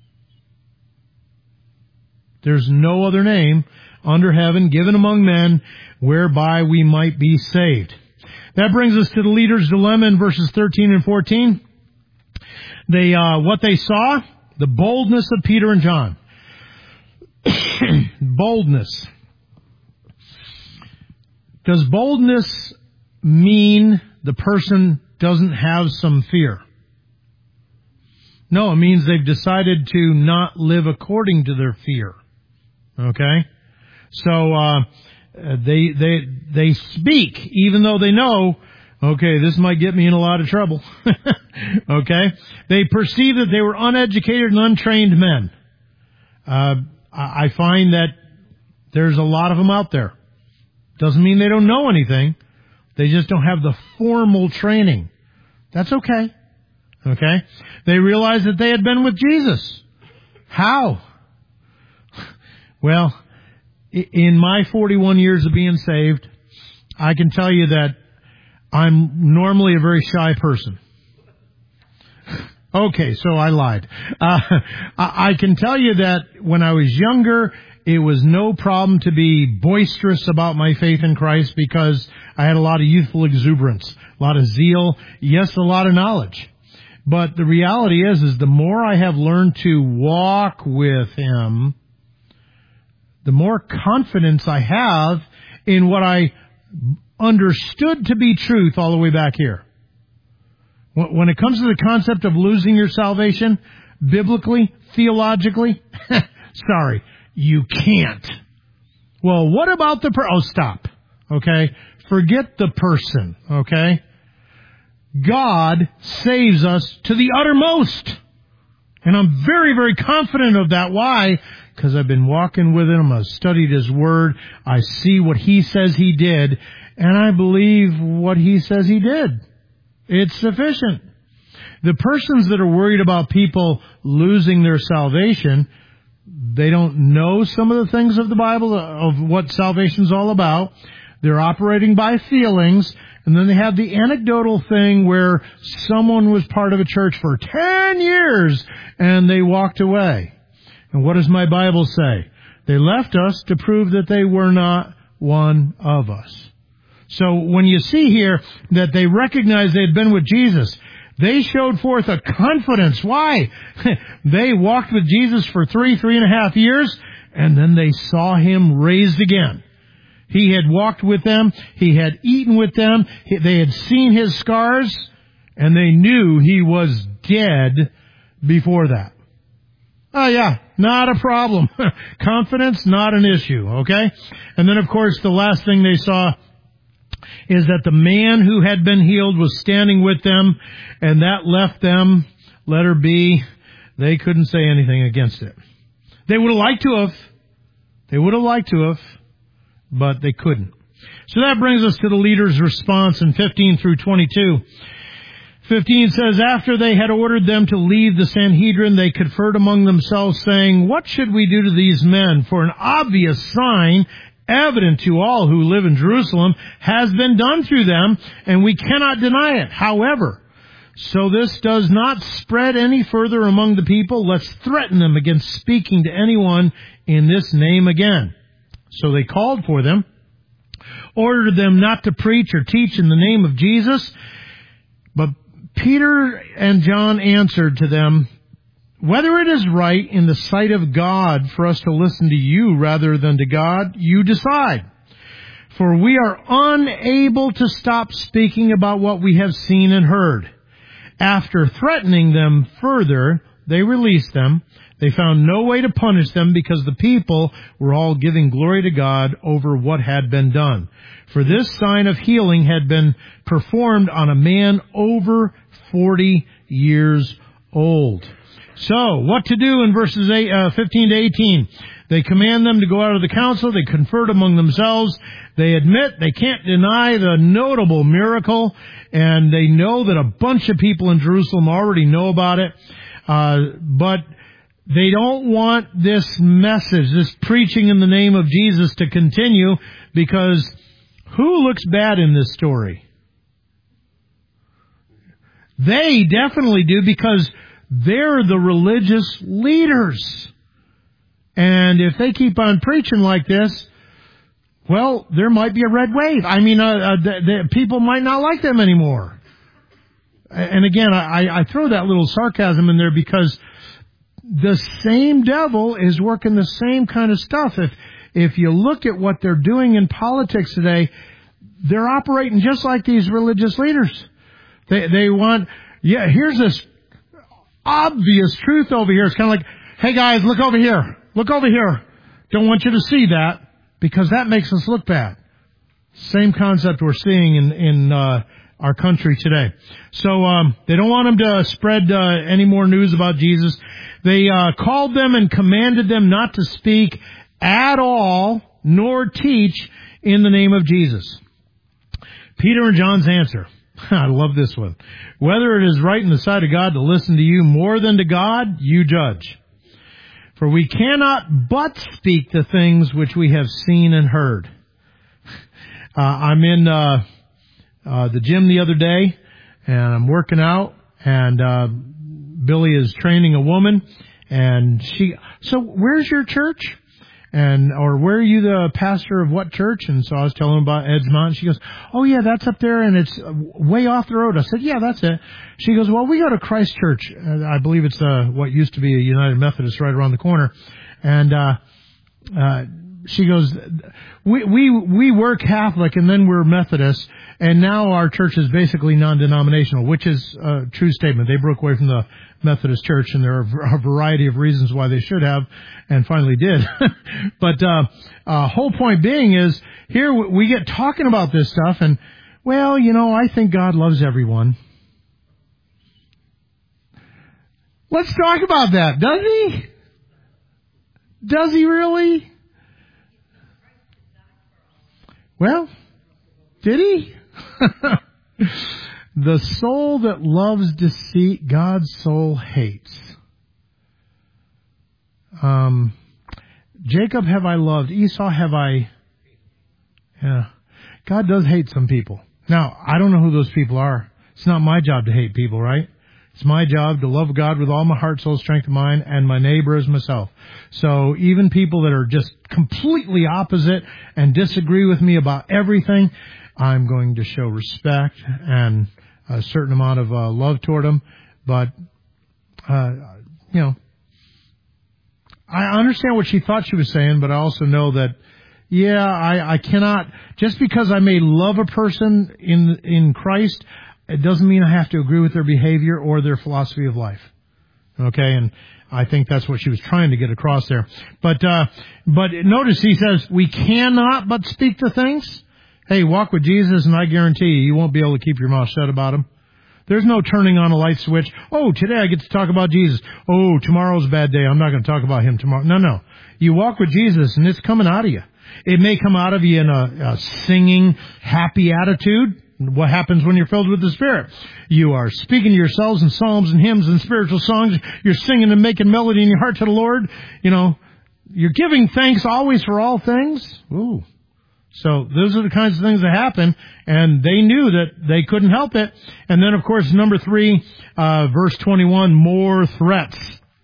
Speaker 1: There's no other name under heaven given among men whereby we might be saved. That brings us to the leader's dilemma in verses 13 and 14. What they saw, the boldness of Peter and John. Boldness. Does boldness mean the person doesn't have some fear? No, it means they've decided to not live according to their fear. Okay? So, they speak even though they know, okay, this might get me in a lot of trouble. Okay? They perceive that they were uneducated and untrained men. I find that there's a lot of them out there. Doesn't mean they don't know anything. They just don't have the formal training. That's okay. Okay? They realized that they had been with Jesus. How? Well, in my 41 years of being saved, I can tell you that I'm normally a very shy person. Okay, so I lied. I can tell you that when I was younger, it was no problem to be boisterous about my faith in Christ because I had a lot of youthful exuberance, a lot of zeal, yes, a lot of knowledge. But the reality is the more I have learned to walk with Him, the more confidence I have in what I understood to be truth all the way back here. When it comes to the concept of losing your salvation, biblically, theologically, sorry, you can't. Well, what about the stop. Okay? Forget the person. Okay? God saves us to the uttermost. And I'm very, very confident of that. Why? Because I've been walking with Him. I've studied His Word. I see what He says He did. And I believe what He says He did. It's sufficient. The persons that are worried about people losing their salvation, they don't know some of the things of the Bible, of what salvation's all about. They're operating by feelings. And then they have the anecdotal thing where someone was part of a church for 10 years and they walked away. And what does my Bible say? They left us to prove that they were not one of us. So when you see here that they recognized they had been with Jesus, they showed forth a confidence. Why? They walked with Jesus for 3.5 years, and then they saw Him raised again. He had walked with them. He had eaten with them. They had seen His scars, and they knew He was dead before that. Oh yeah, not a problem. Confidence, not an issue, okay? And then of course the last thing they saw is that the man who had been healed was standing with them, and that left them, letter B, they couldn't say anything against it. They would have liked to have, but they couldn't. So that brings us to the leader's response in 15 through 22. 15 says, after they had ordered them to leave the Sanhedrin, they conferred among themselves, saying, what should we do to these men? For an obvious sign, evident to all who live in Jerusalem, has been done through them, and we cannot deny it. However, so this does not spread any further among the people, let's threaten them against speaking to anyone in this name again. So they called for them, ordered them not to preach or teach in the name of Jesus. But Peter and John answered to them, whether it is right in the sight of God for us to listen to you rather than to God, you decide. For we are unable to stop speaking about what we have seen and heard. After threatening them further, they released them. They found no way to punish them because the people were all giving glory to God over what had been done. For this sign of healing had been performed on a man over 40 years old. So, what to do in verses 15 to 18? They command them to go out of the council. They conferred among themselves. They admit they can't deny the notable miracle, and they know that a bunch of people in Jerusalem already know about it. But they don't want this message, this preaching in the name of Jesus to continue, because who looks bad in this story? They definitely do, because they're the religious leaders. And if they keep on preaching like this, well, there might be a red wave. I mean, the people might not like them anymore. And again, I throw that little sarcasm in there because the same devil is working the same kind of stuff. If you look at what they're doing in politics today, they're operating just like these religious leaders. They want, here's this obvious truth over here. It's kind of like, hey guys, look over here. Look over here. Don't want you to see that because that makes us look bad. Same concept we're seeing in our country today. So they don't want them to spread any more news about Jesus. They called them and commanded them not to speak at all nor teach in the name of Jesus. Peter and John's answer. I love this one. Whether it is right in the sight of God to listen to you more than to God, you judge. For we cannot but speak the things which we have seen and heard. I'm in the gym the other day, and I'm working out, and Billy is training a woman, and so where's your church? Or where are you the pastor of what church? And so I was telling him about Edgemont. She goes, oh yeah, that's up there and it's way off the road. I said, yeah, that's it. She goes, well, we go to Christ Church. I believe it's what used to be a United Methodist right around the corner. And she goes, we were Catholic and then we're Methodist, and now our church is basically non-denominational, which is a true statement. They broke away from the Methodist Church, and there are a variety of reasons why they should have, and finally did. But whole point being is, here we get talking about this stuff, and, well, I think God loves everyone. Let's talk about that. Does he? Does he really? Well, did he? The soul that loves deceit, God's soul hates. Jacob have I loved, Esau have I... Yeah. God does hate some people. Now, I don't know who those people are. It's not my job to hate people, right? It's my job to love God with all my heart, soul, strength, and mind, and my neighbor as myself. So even people that are just completely opposite and disagree with me about everything, I'm going to show respect and a certain amount of love toward them. But, I understand what she thought she was saying, but I also know that, I cannot, just because I may love a person in Christ, it doesn't mean I have to agree with their behavior or their philosophy of life. Okay, and I think that's what she was trying to get across there. But notice he says, we cannot but speak the things. Hey, walk with Jesus, and I guarantee you won't be able to keep your mouth shut about him. There's no turning on a light switch. Oh, today I get to talk about Jesus. Oh, tomorrow's a bad day. I'm not going to talk about him tomorrow. No. You walk with Jesus, and it's coming out of you. It may come out of you in a singing, happy attitude. What happens when you're filled with the Spirit? You are speaking to yourselves in psalms and hymns and spiritual songs. You're singing and making melody in your heart to the Lord. You're giving thanks always for all things. Ooh. So those are the kinds of things that happen, and they knew that they couldn't help it. And then, of course, number 3, verse 21, more threats.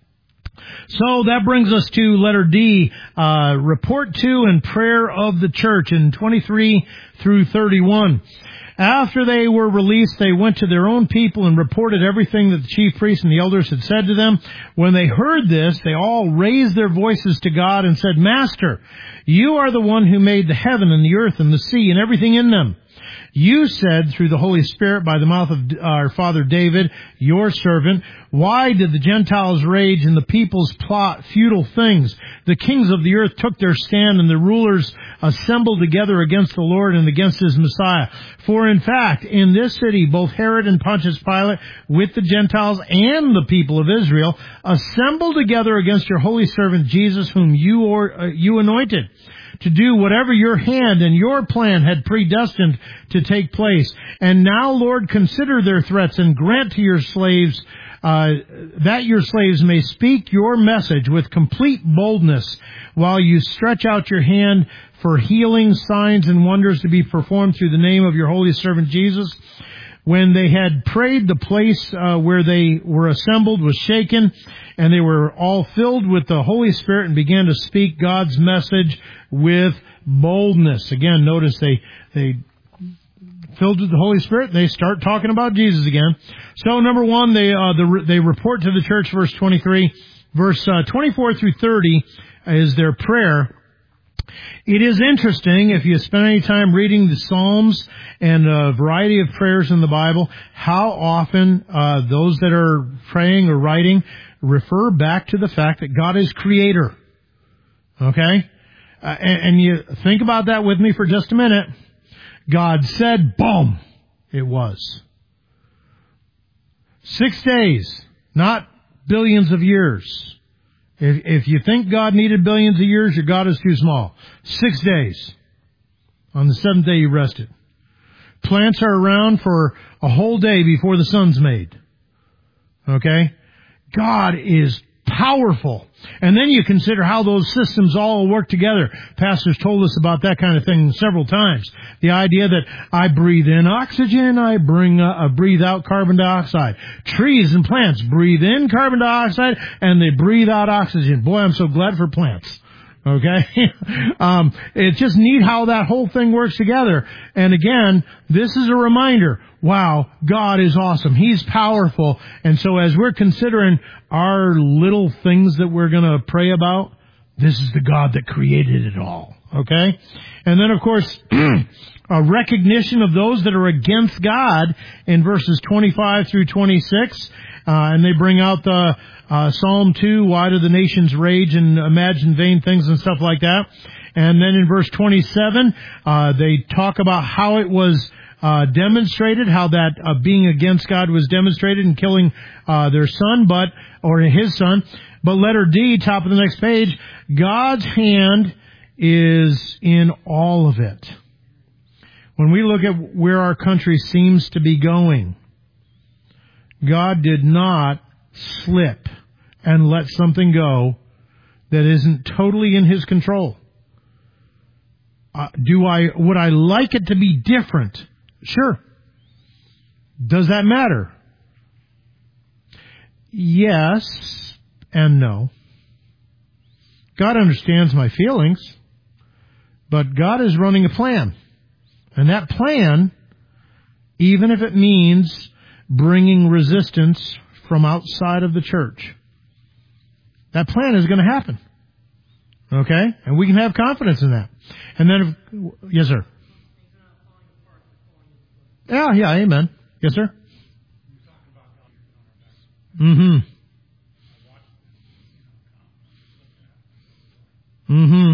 Speaker 1: So that brings us to letter D, report to and prayer of the church in 23 through 31. After they were released, they went to their own people and reported everything that the chief priests and the elders had said to them. When they heard this, they all raised their voices to God and said, Master, you are the one who made the heaven and the earth and the sea and everything in them. You said through the Holy Spirit by the mouth of our father David, your servant, why did the Gentiles rage and the peoples plot futile things? The kings of the earth took their stand and the rulers assembled together against the Lord and against his Messiah. For in fact, in this city, both Herod and Pontius Pilate with the Gentiles and the people of Israel assembled together against your holy servant Jesus, whom you anointed, to do whatever your hand and your plan had predestined to take place. And now, Lord, consider their threats and grant to your slaves that your slaves may speak your message with complete boldness while you stretch out your hand for healing, signs, and wonders to be performed through the name of your holy servant Jesus. When they had prayed, the place where they were assembled was shaken, and they were all filled with the Holy Spirit and began to speak God's message with boldness. Again, notice they filled with the Holy Spirit, they start talking about Jesus again. So, number 1, they report to the church, verse 23. Verse 24 through 30 is their prayer. It is interesting, if you spend any time reading the Psalms and a variety of prayers in the Bible, how often those that are praying or writing refer back to the fact that God is creator. Okay? And you think about that with me for just a minute. God said, boom, it was. 6 days, not billions of years. If you think God needed billions of years, your God is too small. 6 days. On the 7th day, he rested. Plants are around for a whole day before the sun's made. Okay? God is powerful. And then you consider how those systems all work together. Pastors told us about that kind of thing several times. The idea that I breathe in oxygen, I breathe out carbon dioxide. Trees and plants breathe in carbon dioxide and they breathe out oxygen. Boy, I'm so glad for plants. Okay? It's just neat how that whole thing works together. And again, this is a reminder. Wow, God is awesome. He's powerful. And so as we're considering our little things that we're going to pray about, this is the God that created it all. Okay? And then, of course, a recognition of those that are against God in verses 25 through 26. And they bring out the Psalm 2, why do the nations rage and imagine vain things and stuff like that. And then in verse 27, they talk about how it was demonstrated, how that being against God was demonstrated in killing their son, or his son. But letter D, top of the next page, God's hand is in all of it. When we look at where our country seems to be going, God did not slip and let something go that isn't totally in His control. Would I like it to be different? Sure. Does that matter? Yes and no. God understands my feelings, but God is running a plan. And that plan, even if it means bringing resistance from outside of the church, that plan is going to happen. Okay? And we can have confidence in that. And then, yes, sir. Yeah, amen. Yes, sir. Mm-hmm. Mm-hmm.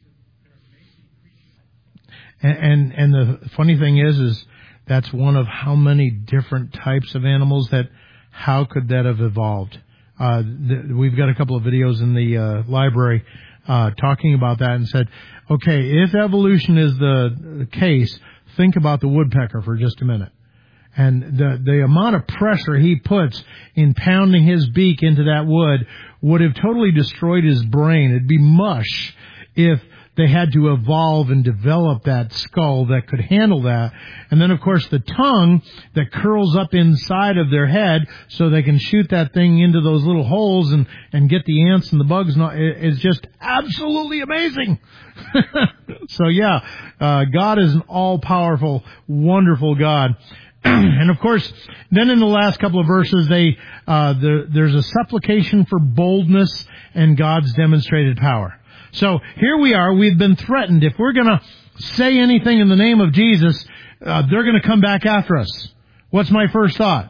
Speaker 1: And the funny thing is that's one of how many different types of animals how could that have evolved? We've got a couple of videos in the library talking about that and said, okay, if evolution is the case, think about the woodpecker for just a minute. And the amount of pressure he puts in pounding his beak into that wood would have totally destroyed his brain. It'd be mush if they had to evolve and develop that skull that could handle that. And then, of course, the tongue that curls up inside of their head so they can shoot that thing into those little holes and get the ants and the bugs. It's just absolutely amazing. So, God is an all-powerful, wonderful God. And, of course, then in the last couple of verses, there's a supplication for boldness and God's demonstrated power. So here we are. We've been threatened. If we're going to say anything in the name of Jesus, they're going to come back after us. What's my first thought?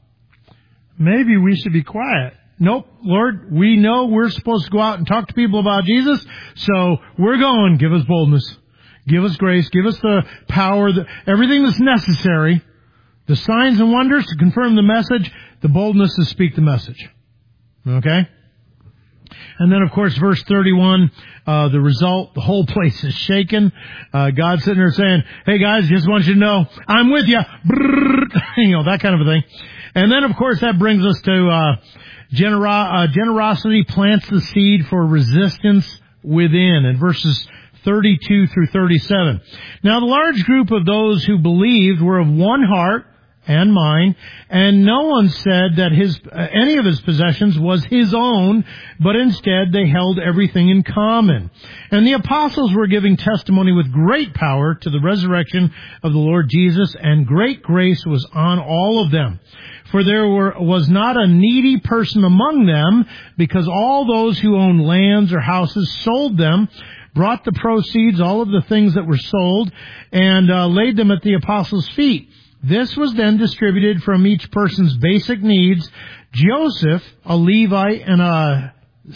Speaker 1: Maybe we should be quiet. Nope, Lord, we know we're supposed to go out and talk to people about Jesus, so we're going. Give us boldness. Give us grace. Give us the power, everything that's necessary, the signs and wonders to confirm the message, the boldness to speak the message. Okay? And then, of course, verse 31, the result, the whole place is shaken. God's sitting there saying, hey, guys, just want you to know, I'm with you. That kind of a thing. And then, of course, that brings us to generosity plants the seed for resistance within, in verses 32 through 37. Now, the large group of those who believed were of one heart and mind, and no one said that any of his possessions was his own, but instead they held everything in common. And the apostles were giving testimony with great power to the resurrection of the Lord Jesus, and great grace was on all of them. For there was not a needy person among them, because all those who owned lands or houses sold them, brought the proceeds, all of the things that were sold, and laid them at the apostles' feet. This was then distributed from each person's basic needs. Joseph, a Levite and a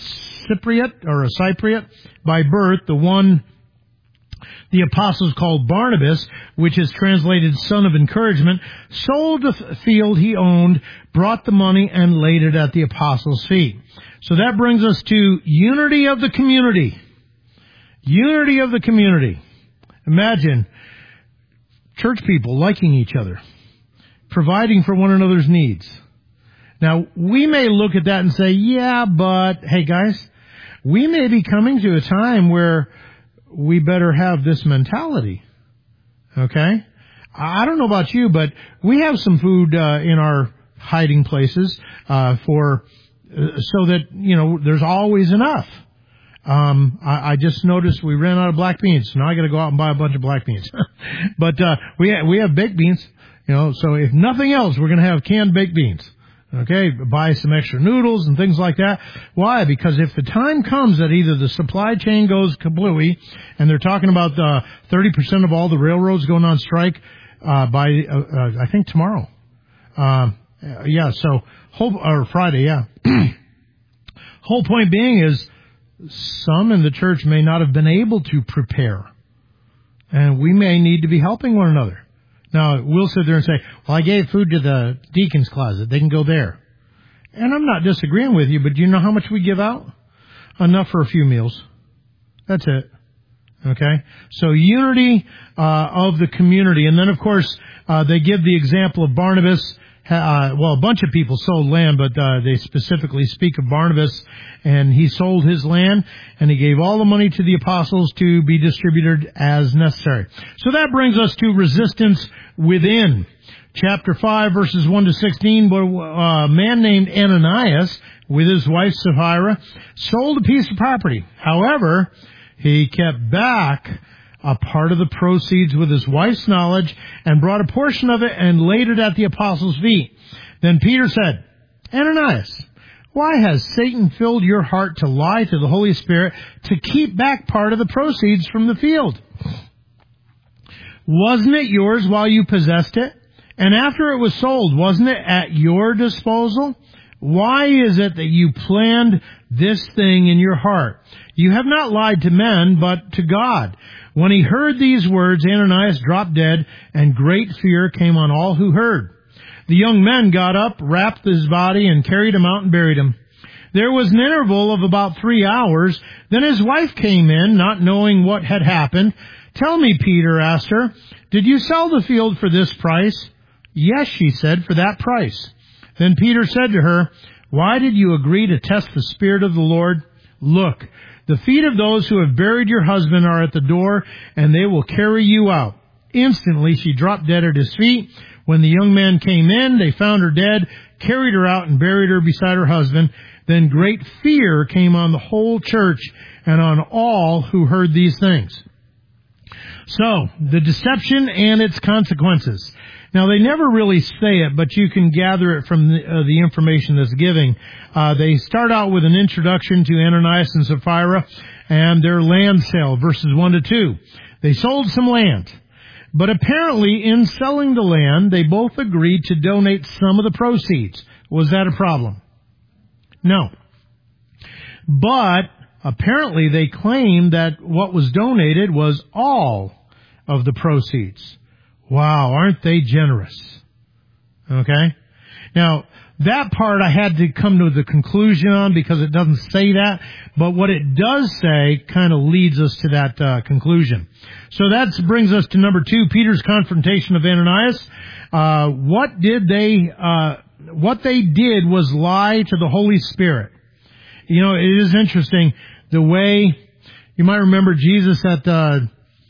Speaker 1: Cypriot by birth, the one the apostles called Barnabas, which is translated son of encouragement, sold the field he owned, brought the money, and laid it at the apostles' feet. So that brings us to unity of the community. Unity of the community. Imagine church people liking each other, providing for one another's needs. Now, we may look at that and say, yeah, but, hey guys, we may be coming to a time where we better have this mentality. Okay? I don't know about you, but we have some food in our hiding places so that, there's always enough. I just noticed we ran out of black beans. Now I got to go out and buy a bunch of black beans. But we have baked beans, so if nothing else, we're going to have canned baked beans. Okay, buy some extra noodles and things like that. Why? Because if the time comes that either the supply chain goes kablooey, and they're talking about 30% of all the railroads going on strike by I think tomorrow. Or Friday, yeah. Whole point being is some in the church may not have been able to prepare, and we may need to be helping one another. Now, we'll sit there and say, well, I gave food to the deacon's closet. They can go there. And I'm not disagreeing with you, but do you know how much we give out? Enough for a few meals. That's it. Okay? So unity of the community. And then, of course, they give the example of Barnabas. A bunch of people sold land, but they specifically speak of Barnabas, and he sold his land, and he gave all the money to the apostles to be distributed as necessary. So that brings us to resistance within. Chapter 5, verses 1 to 16, a man named Ananias, with his wife Sapphira, sold a piece of property. However, he kept back a part of the proceeds with his wife's knowledge and brought a portion of it and laid it at the apostles' feet. Then Peter said, Ananias, why has Satan filled your heart to lie to the Holy Spirit to keep back part of the proceeds from the field? Wasn't it yours while you possessed it? And after it was sold, wasn't it at your disposal? Why is it that you planned this thing in your heart? You have not lied to men, but to God. When he heard these words, Ananias dropped dead, and great fear came on all who heard. The young men got up, wrapped his body, and carried him out and buried him. There was an interval of about 3 hours. Then his wife came in, not knowing what had happened. Tell me, Peter asked her, did you sell the field for this price? Yes, she said, for that price. Then Peter said to her, why did you agree to test the Spirit of the Lord? Look, the feet of those who have buried your husband are at the door, and they will carry you out. Instantly she dropped dead at his feet. When the young man came in, they found her dead, carried her out, and buried her beside her husband. Then great fear came on the whole church and on all who heard these things. So, the deception and its consequences. Now, they never really say it, but you can gather it from the information that's giving. They start out with an introduction to Ananias and Sapphira and their land sale, verses 1 to 2. They sold some land. But apparently, in selling the land, they both agreed to donate some of the proceeds. Was that a problem? No. But apparently, they claimed that what was donated was all of the proceeds. Wow, aren't they generous? Okay? Now, that part I had to come to the conclusion on because it doesn't say that, but what it does say kind of leads us to that conclusion. So that brings us to number 2, Peter's confrontation of Ananias. What they did was lie to the Holy Spirit. You know, it is interesting the way you might remember Jesus at the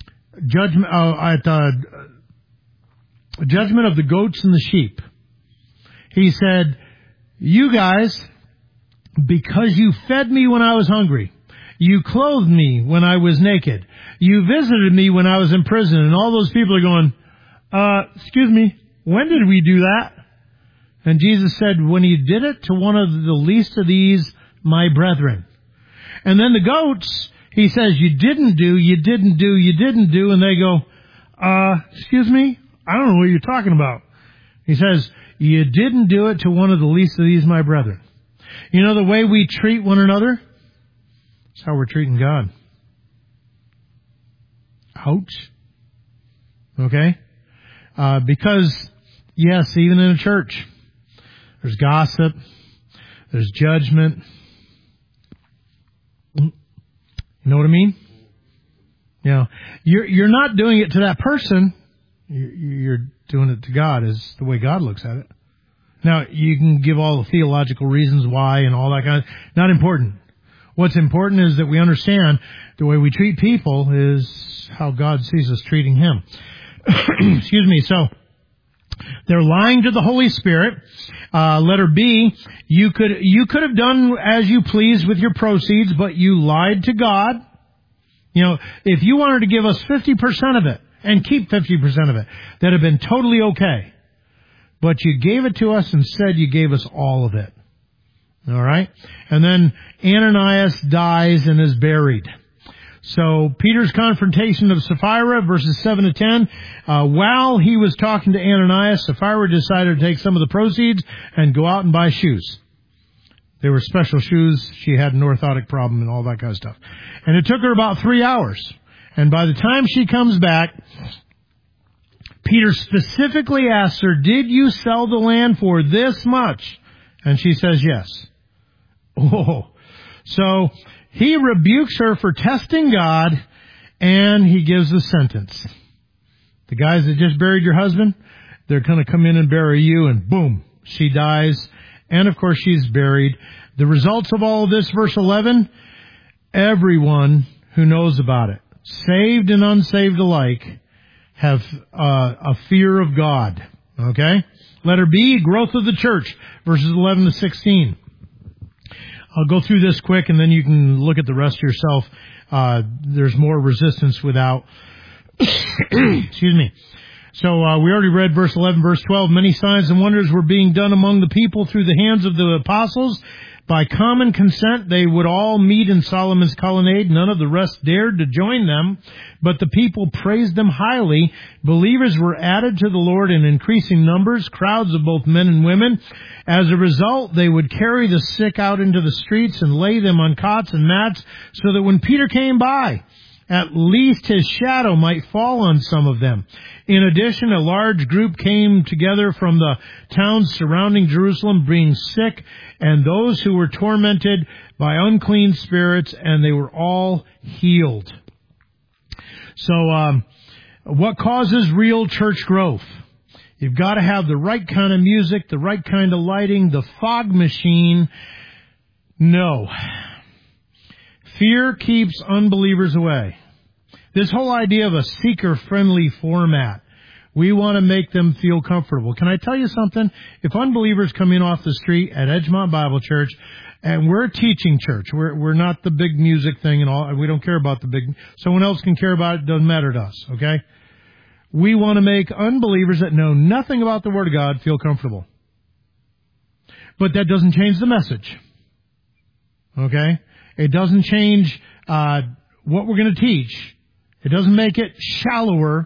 Speaker 1: judgment of the goats and the sheep. He said, you guys, because you fed me when I was hungry, you clothed me when I was naked, you visited me when I was in prison, and all those people are going, excuse me, when did we do that? And Jesus said, when you did it to one of the least of these, my brethren. And then the goats, he says, you didn't do, and they go, excuse me, I don't know what you're talking about. He says, you didn't do it to one of the least of these, my brethren. You know the way we treat one another? It's how we're treating God. Ouch. Okay? Because, yes, even in a church, there's gossip, there's judgment. You know what I mean? You know, you're not doing it to that person. You're doing it to God is the way God looks at it. Now, you can give all the theological reasons why and all that kind of, not important. What's important is that we understand the way we treat people is how God sees us treating Him. Excuse me. So, they're lying to the Holy Spirit. Letter B, you could have done as you pleased with your proceeds, but you lied to God. You know, if you wanted to give us 50% of it and keep 50% of it, that'd have been totally okay. But you gave it to us and said you gave us all of it. All right? And then Ananias dies and is buried. So Peter's confrontation of Sapphira, verses 7 to 10, while he was talking to Ananias, Sapphira decided to take some of the proceeds and go out and buy shoes. They were special shoes. She had an orthotic problem and all that kind of stuff. And it took her about 3 hours. And by the time she comes back, Peter specifically asks her, did you sell the land for this much? And she says yes. Oh, so he rebukes her for testing God, and he gives a sentence. The guys that just buried your husband, they're going to come in and bury you, and boom, she dies. And of course, she's buried. The results of all of this, verse 11, everyone who knows about it, saved and unsaved alike, have a fear of God. Okay? Letter B, growth of the church, verses 11 to 16. I'll go through this quick, and then you can look at the rest yourself. There's more resistance without. Excuse me. So we already read verse 11, verse 12. Many signs and wonders were being done among the people through the hands of the apostles. By common consent, they would all meet in Solomon's colonnade. None of the rest dared to join them, but the people praised them highly. Believers were added to the Lord in increasing numbers, crowds of both men and women. As a result, they would carry the sick out into the streets and lay them on cots and mats so that when Peter came by, at least his shadow might fall on some of them. In addition, a large group came together from the towns surrounding Jerusalem, being sick, and those who were tormented by unclean spirits, and they were all healed. So, what causes real church growth? You've got to have the right kind of music, the right kind of lighting, the fog machine. No. Fear keeps unbelievers away. This whole idea of a seeker-friendly format, we want to make them feel comfortable. Can I tell you something? If unbelievers come in off the street at Edgemont Bible Church, and we're a teaching church, we're not the big music thing and all, we don't care about the big, someone else can care about it, doesn't matter to us, okay? We want to make unbelievers that know nothing about the Word of God feel comfortable. But that doesn't change the message. Okay? It doesn't change what we're going to teach. It doesn't make it shallower.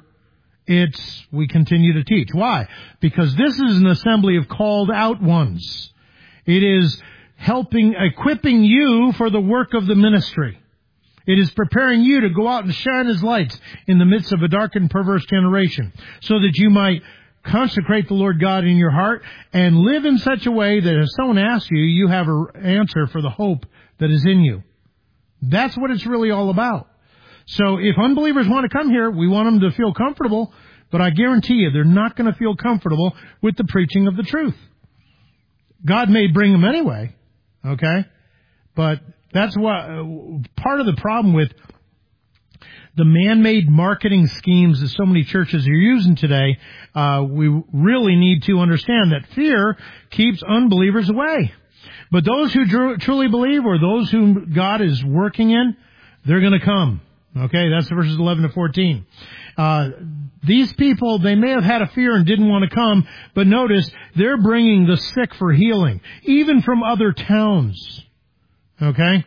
Speaker 1: We continue to teach. Why? Because this is an assembly of called out ones. It is equipping you for the work of the ministry. It is preparing you to go out and shine His lights in the midst of a dark and perverse generation, so that you might consecrate the Lord God in your heart and live in such a way that if someone asks you, you have an answer for the hope that is in you. That's what it's really all about. So if unbelievers want to come here, we want them to feel comfortable, but I guarantee you they're not going to feel comfortable with the preaching of the truth. God may bring them anyway, okay? But that's what part of the problem with the man-made marketing schemes that so many churches are using today. We really need to understand that fear keeps unbelievers away. But those who truly believe, or those whom God is working in, they're going to come. Okay, that's verses 11 to 14. These people, they may have had a fear and didn't want to come, but notice they're bringing the sick for healing, even from other towns. Okay?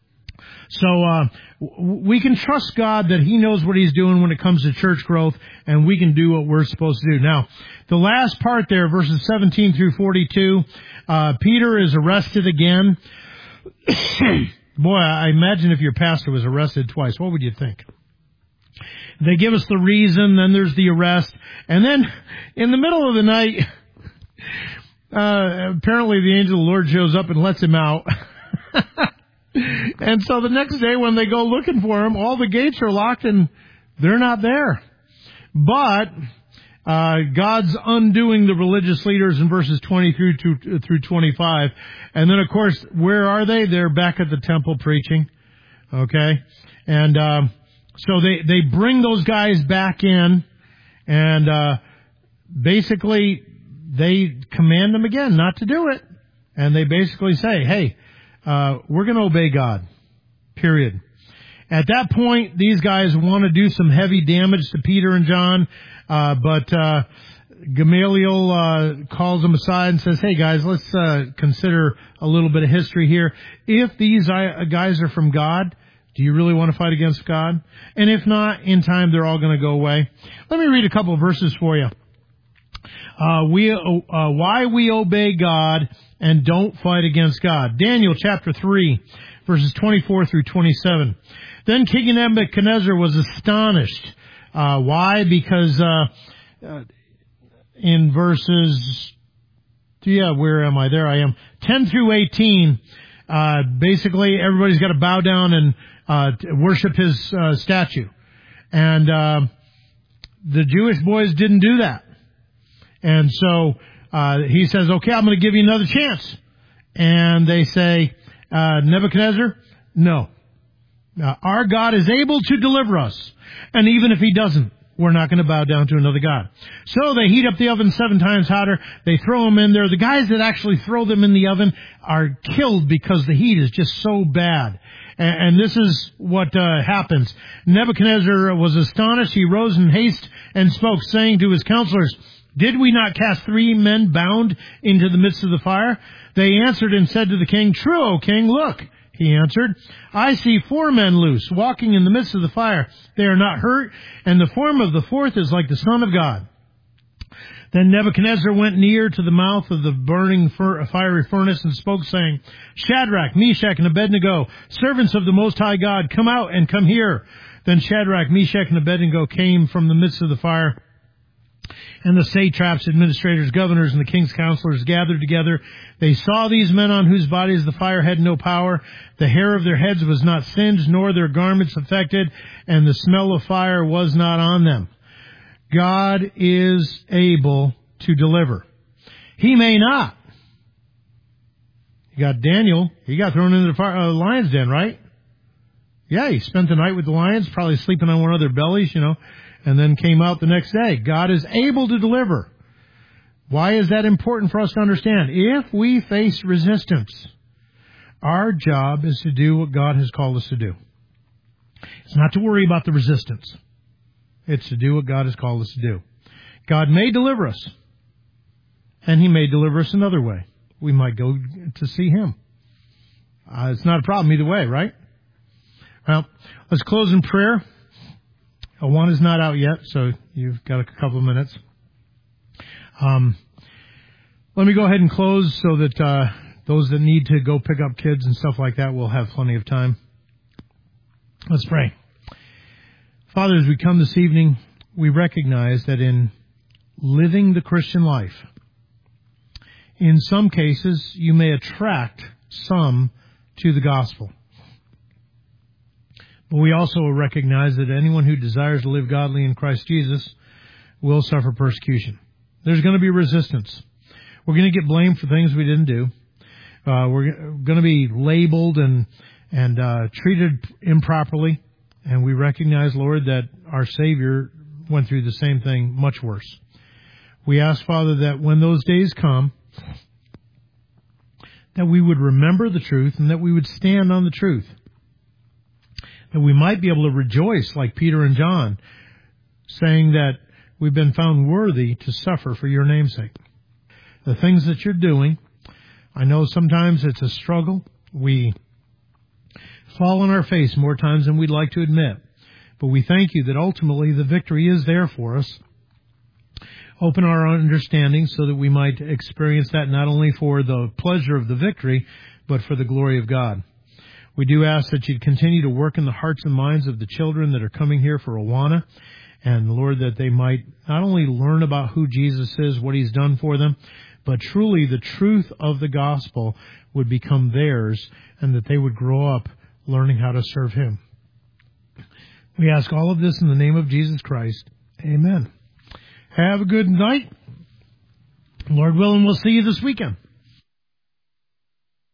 Speaker 1: So, we can trust God that He knows what He's doing when it comes to church growth, and we can do what we're supposed to do. Now, the last part there, verses 17 through 42, Peter is arrested again. Boy, I imagine if your pastor was arrested twice, what would you think? They give us the reason, then there's the arrest, and then in the middle of the night, apparently the angel of the Lord shows up and lets him out. And so the next day when they go looking for him, all the gates are locked and they're not there. But God's undoing the religious leaders in verses 20 through 25. And then, of course, where are they? They're back at the temple preaching. Okay? And so they bring those guys back in, and basically they command them again not to do it. And they basically say, hey, we're going to obey God. Period. At that point, these guys want to do some heavy damage to Peter and John, but Gamaliel calls them aside and says, hey guys, let's consider a little bit of history here. If these guys are from God, do you really want to fight against God? And if not, in time they're all going to go away. Let me read a couple of verses for you. Why we obey God and don't fight against God. Daniel chapter 3, verses 24 through 27. Then King Nebuchadnezzar was astonished. Why? Because in verses, where am I? There I am. 10 through 18, basically everybody's got to bow down and worship his statue. And the Jewish boys didn't do that. And so he says, okay, I'm going to give you another chance. And they say, Nebuchadnezzar, no. Our God is able to deliver us. And even if he doesn't, we're not going to bow down to another God. So they heat up the oven 7 times hotter. They throw them in there. The guys that actually throw them in the oven are killed because the heat is just so bad. And this is what happens. Nebuchadnezzar was astonished. He rose in haste and spoke, saying to his counselors, did we not cast 3 men bound into the midst of the fire? They answered and said to the king, true, O king, look. He answered, I see 4 men loose, walking in the midst of the fire. They are not hurt, and the form of the 4th is like the Son of God. Then Nebuchadnezzar went near to the mouth of the burning fiery furnace and spoke, saying, Shadrach, Meshach, and Abednego, servants of the Most High God, come out and come here. Then Shadrach, Meshach, and Abednego came from the midst of the fire. And the satraps, administrators, governors, and the king's counselors gathered together. They saw these men on whose bodies the fire had no power. The hair of their heads was not singed, nor their garments affected, and the smell of fire was not on them. God is able to deliver. He may not. You got Daniel. He got thrown into the lion's den, right? Yeah, he spent the night with the lions, probably sleeping on one of their bellies, and then came out the next day. God is able to deliver. Why is that important for us to understand? If we face resistance, our job is to do what God has called us to do. It's not to worry about the resistance. It's to do what God has called us to do. God may deliver us, and He may deliver us another way. We might go to see Him. It's not a problem either way, right? Well, let's close in prayer. Awana's not out yet, so you've got a couple of minutes. Let me go ahead and close so that those that need to go pick up kids and stuff like that will have plenty of time. Let's pray. Father, as we come this evening, we recognize that in living the Christian life, in some cases, you may attract some to the gospel. But we also recognize that anyone who desires to live godly in Christ Jesus will suffer persecution. There's going to be resistance. We're going to get blamed for things we didn't do. We're going to be labeled and treated improperly. And we recognize, Lord, that our Savior went through the same thing, much worse. We ask, Father, that when those days come, that we would remember the truth and that we would stand on the truth. That we might be able to rejoice like Peter and John, saying that we've been found worthy to suffer for your name's sake. The things that you're doing, I know sometimes it's a struggle. We fall on our face more times than we'd like to admit. But we thank you that ultimately the victory is there for us. Open our understanding so that we might experience that not only for the pleasure of the victory, but for the glory of God. We do ask that you'd continue to work in the hearts and minds of the children that are coming here for Awana. And, Lord, that they might not only learn about who Jesus is, what He's done for them, but truly the truth of the gospel would become theirs and that they would grow up learning how to serve Him. We ask all of this in the name of Jesus Christ. Amen. Have a good night. Lord willing, we'll see you this weekend.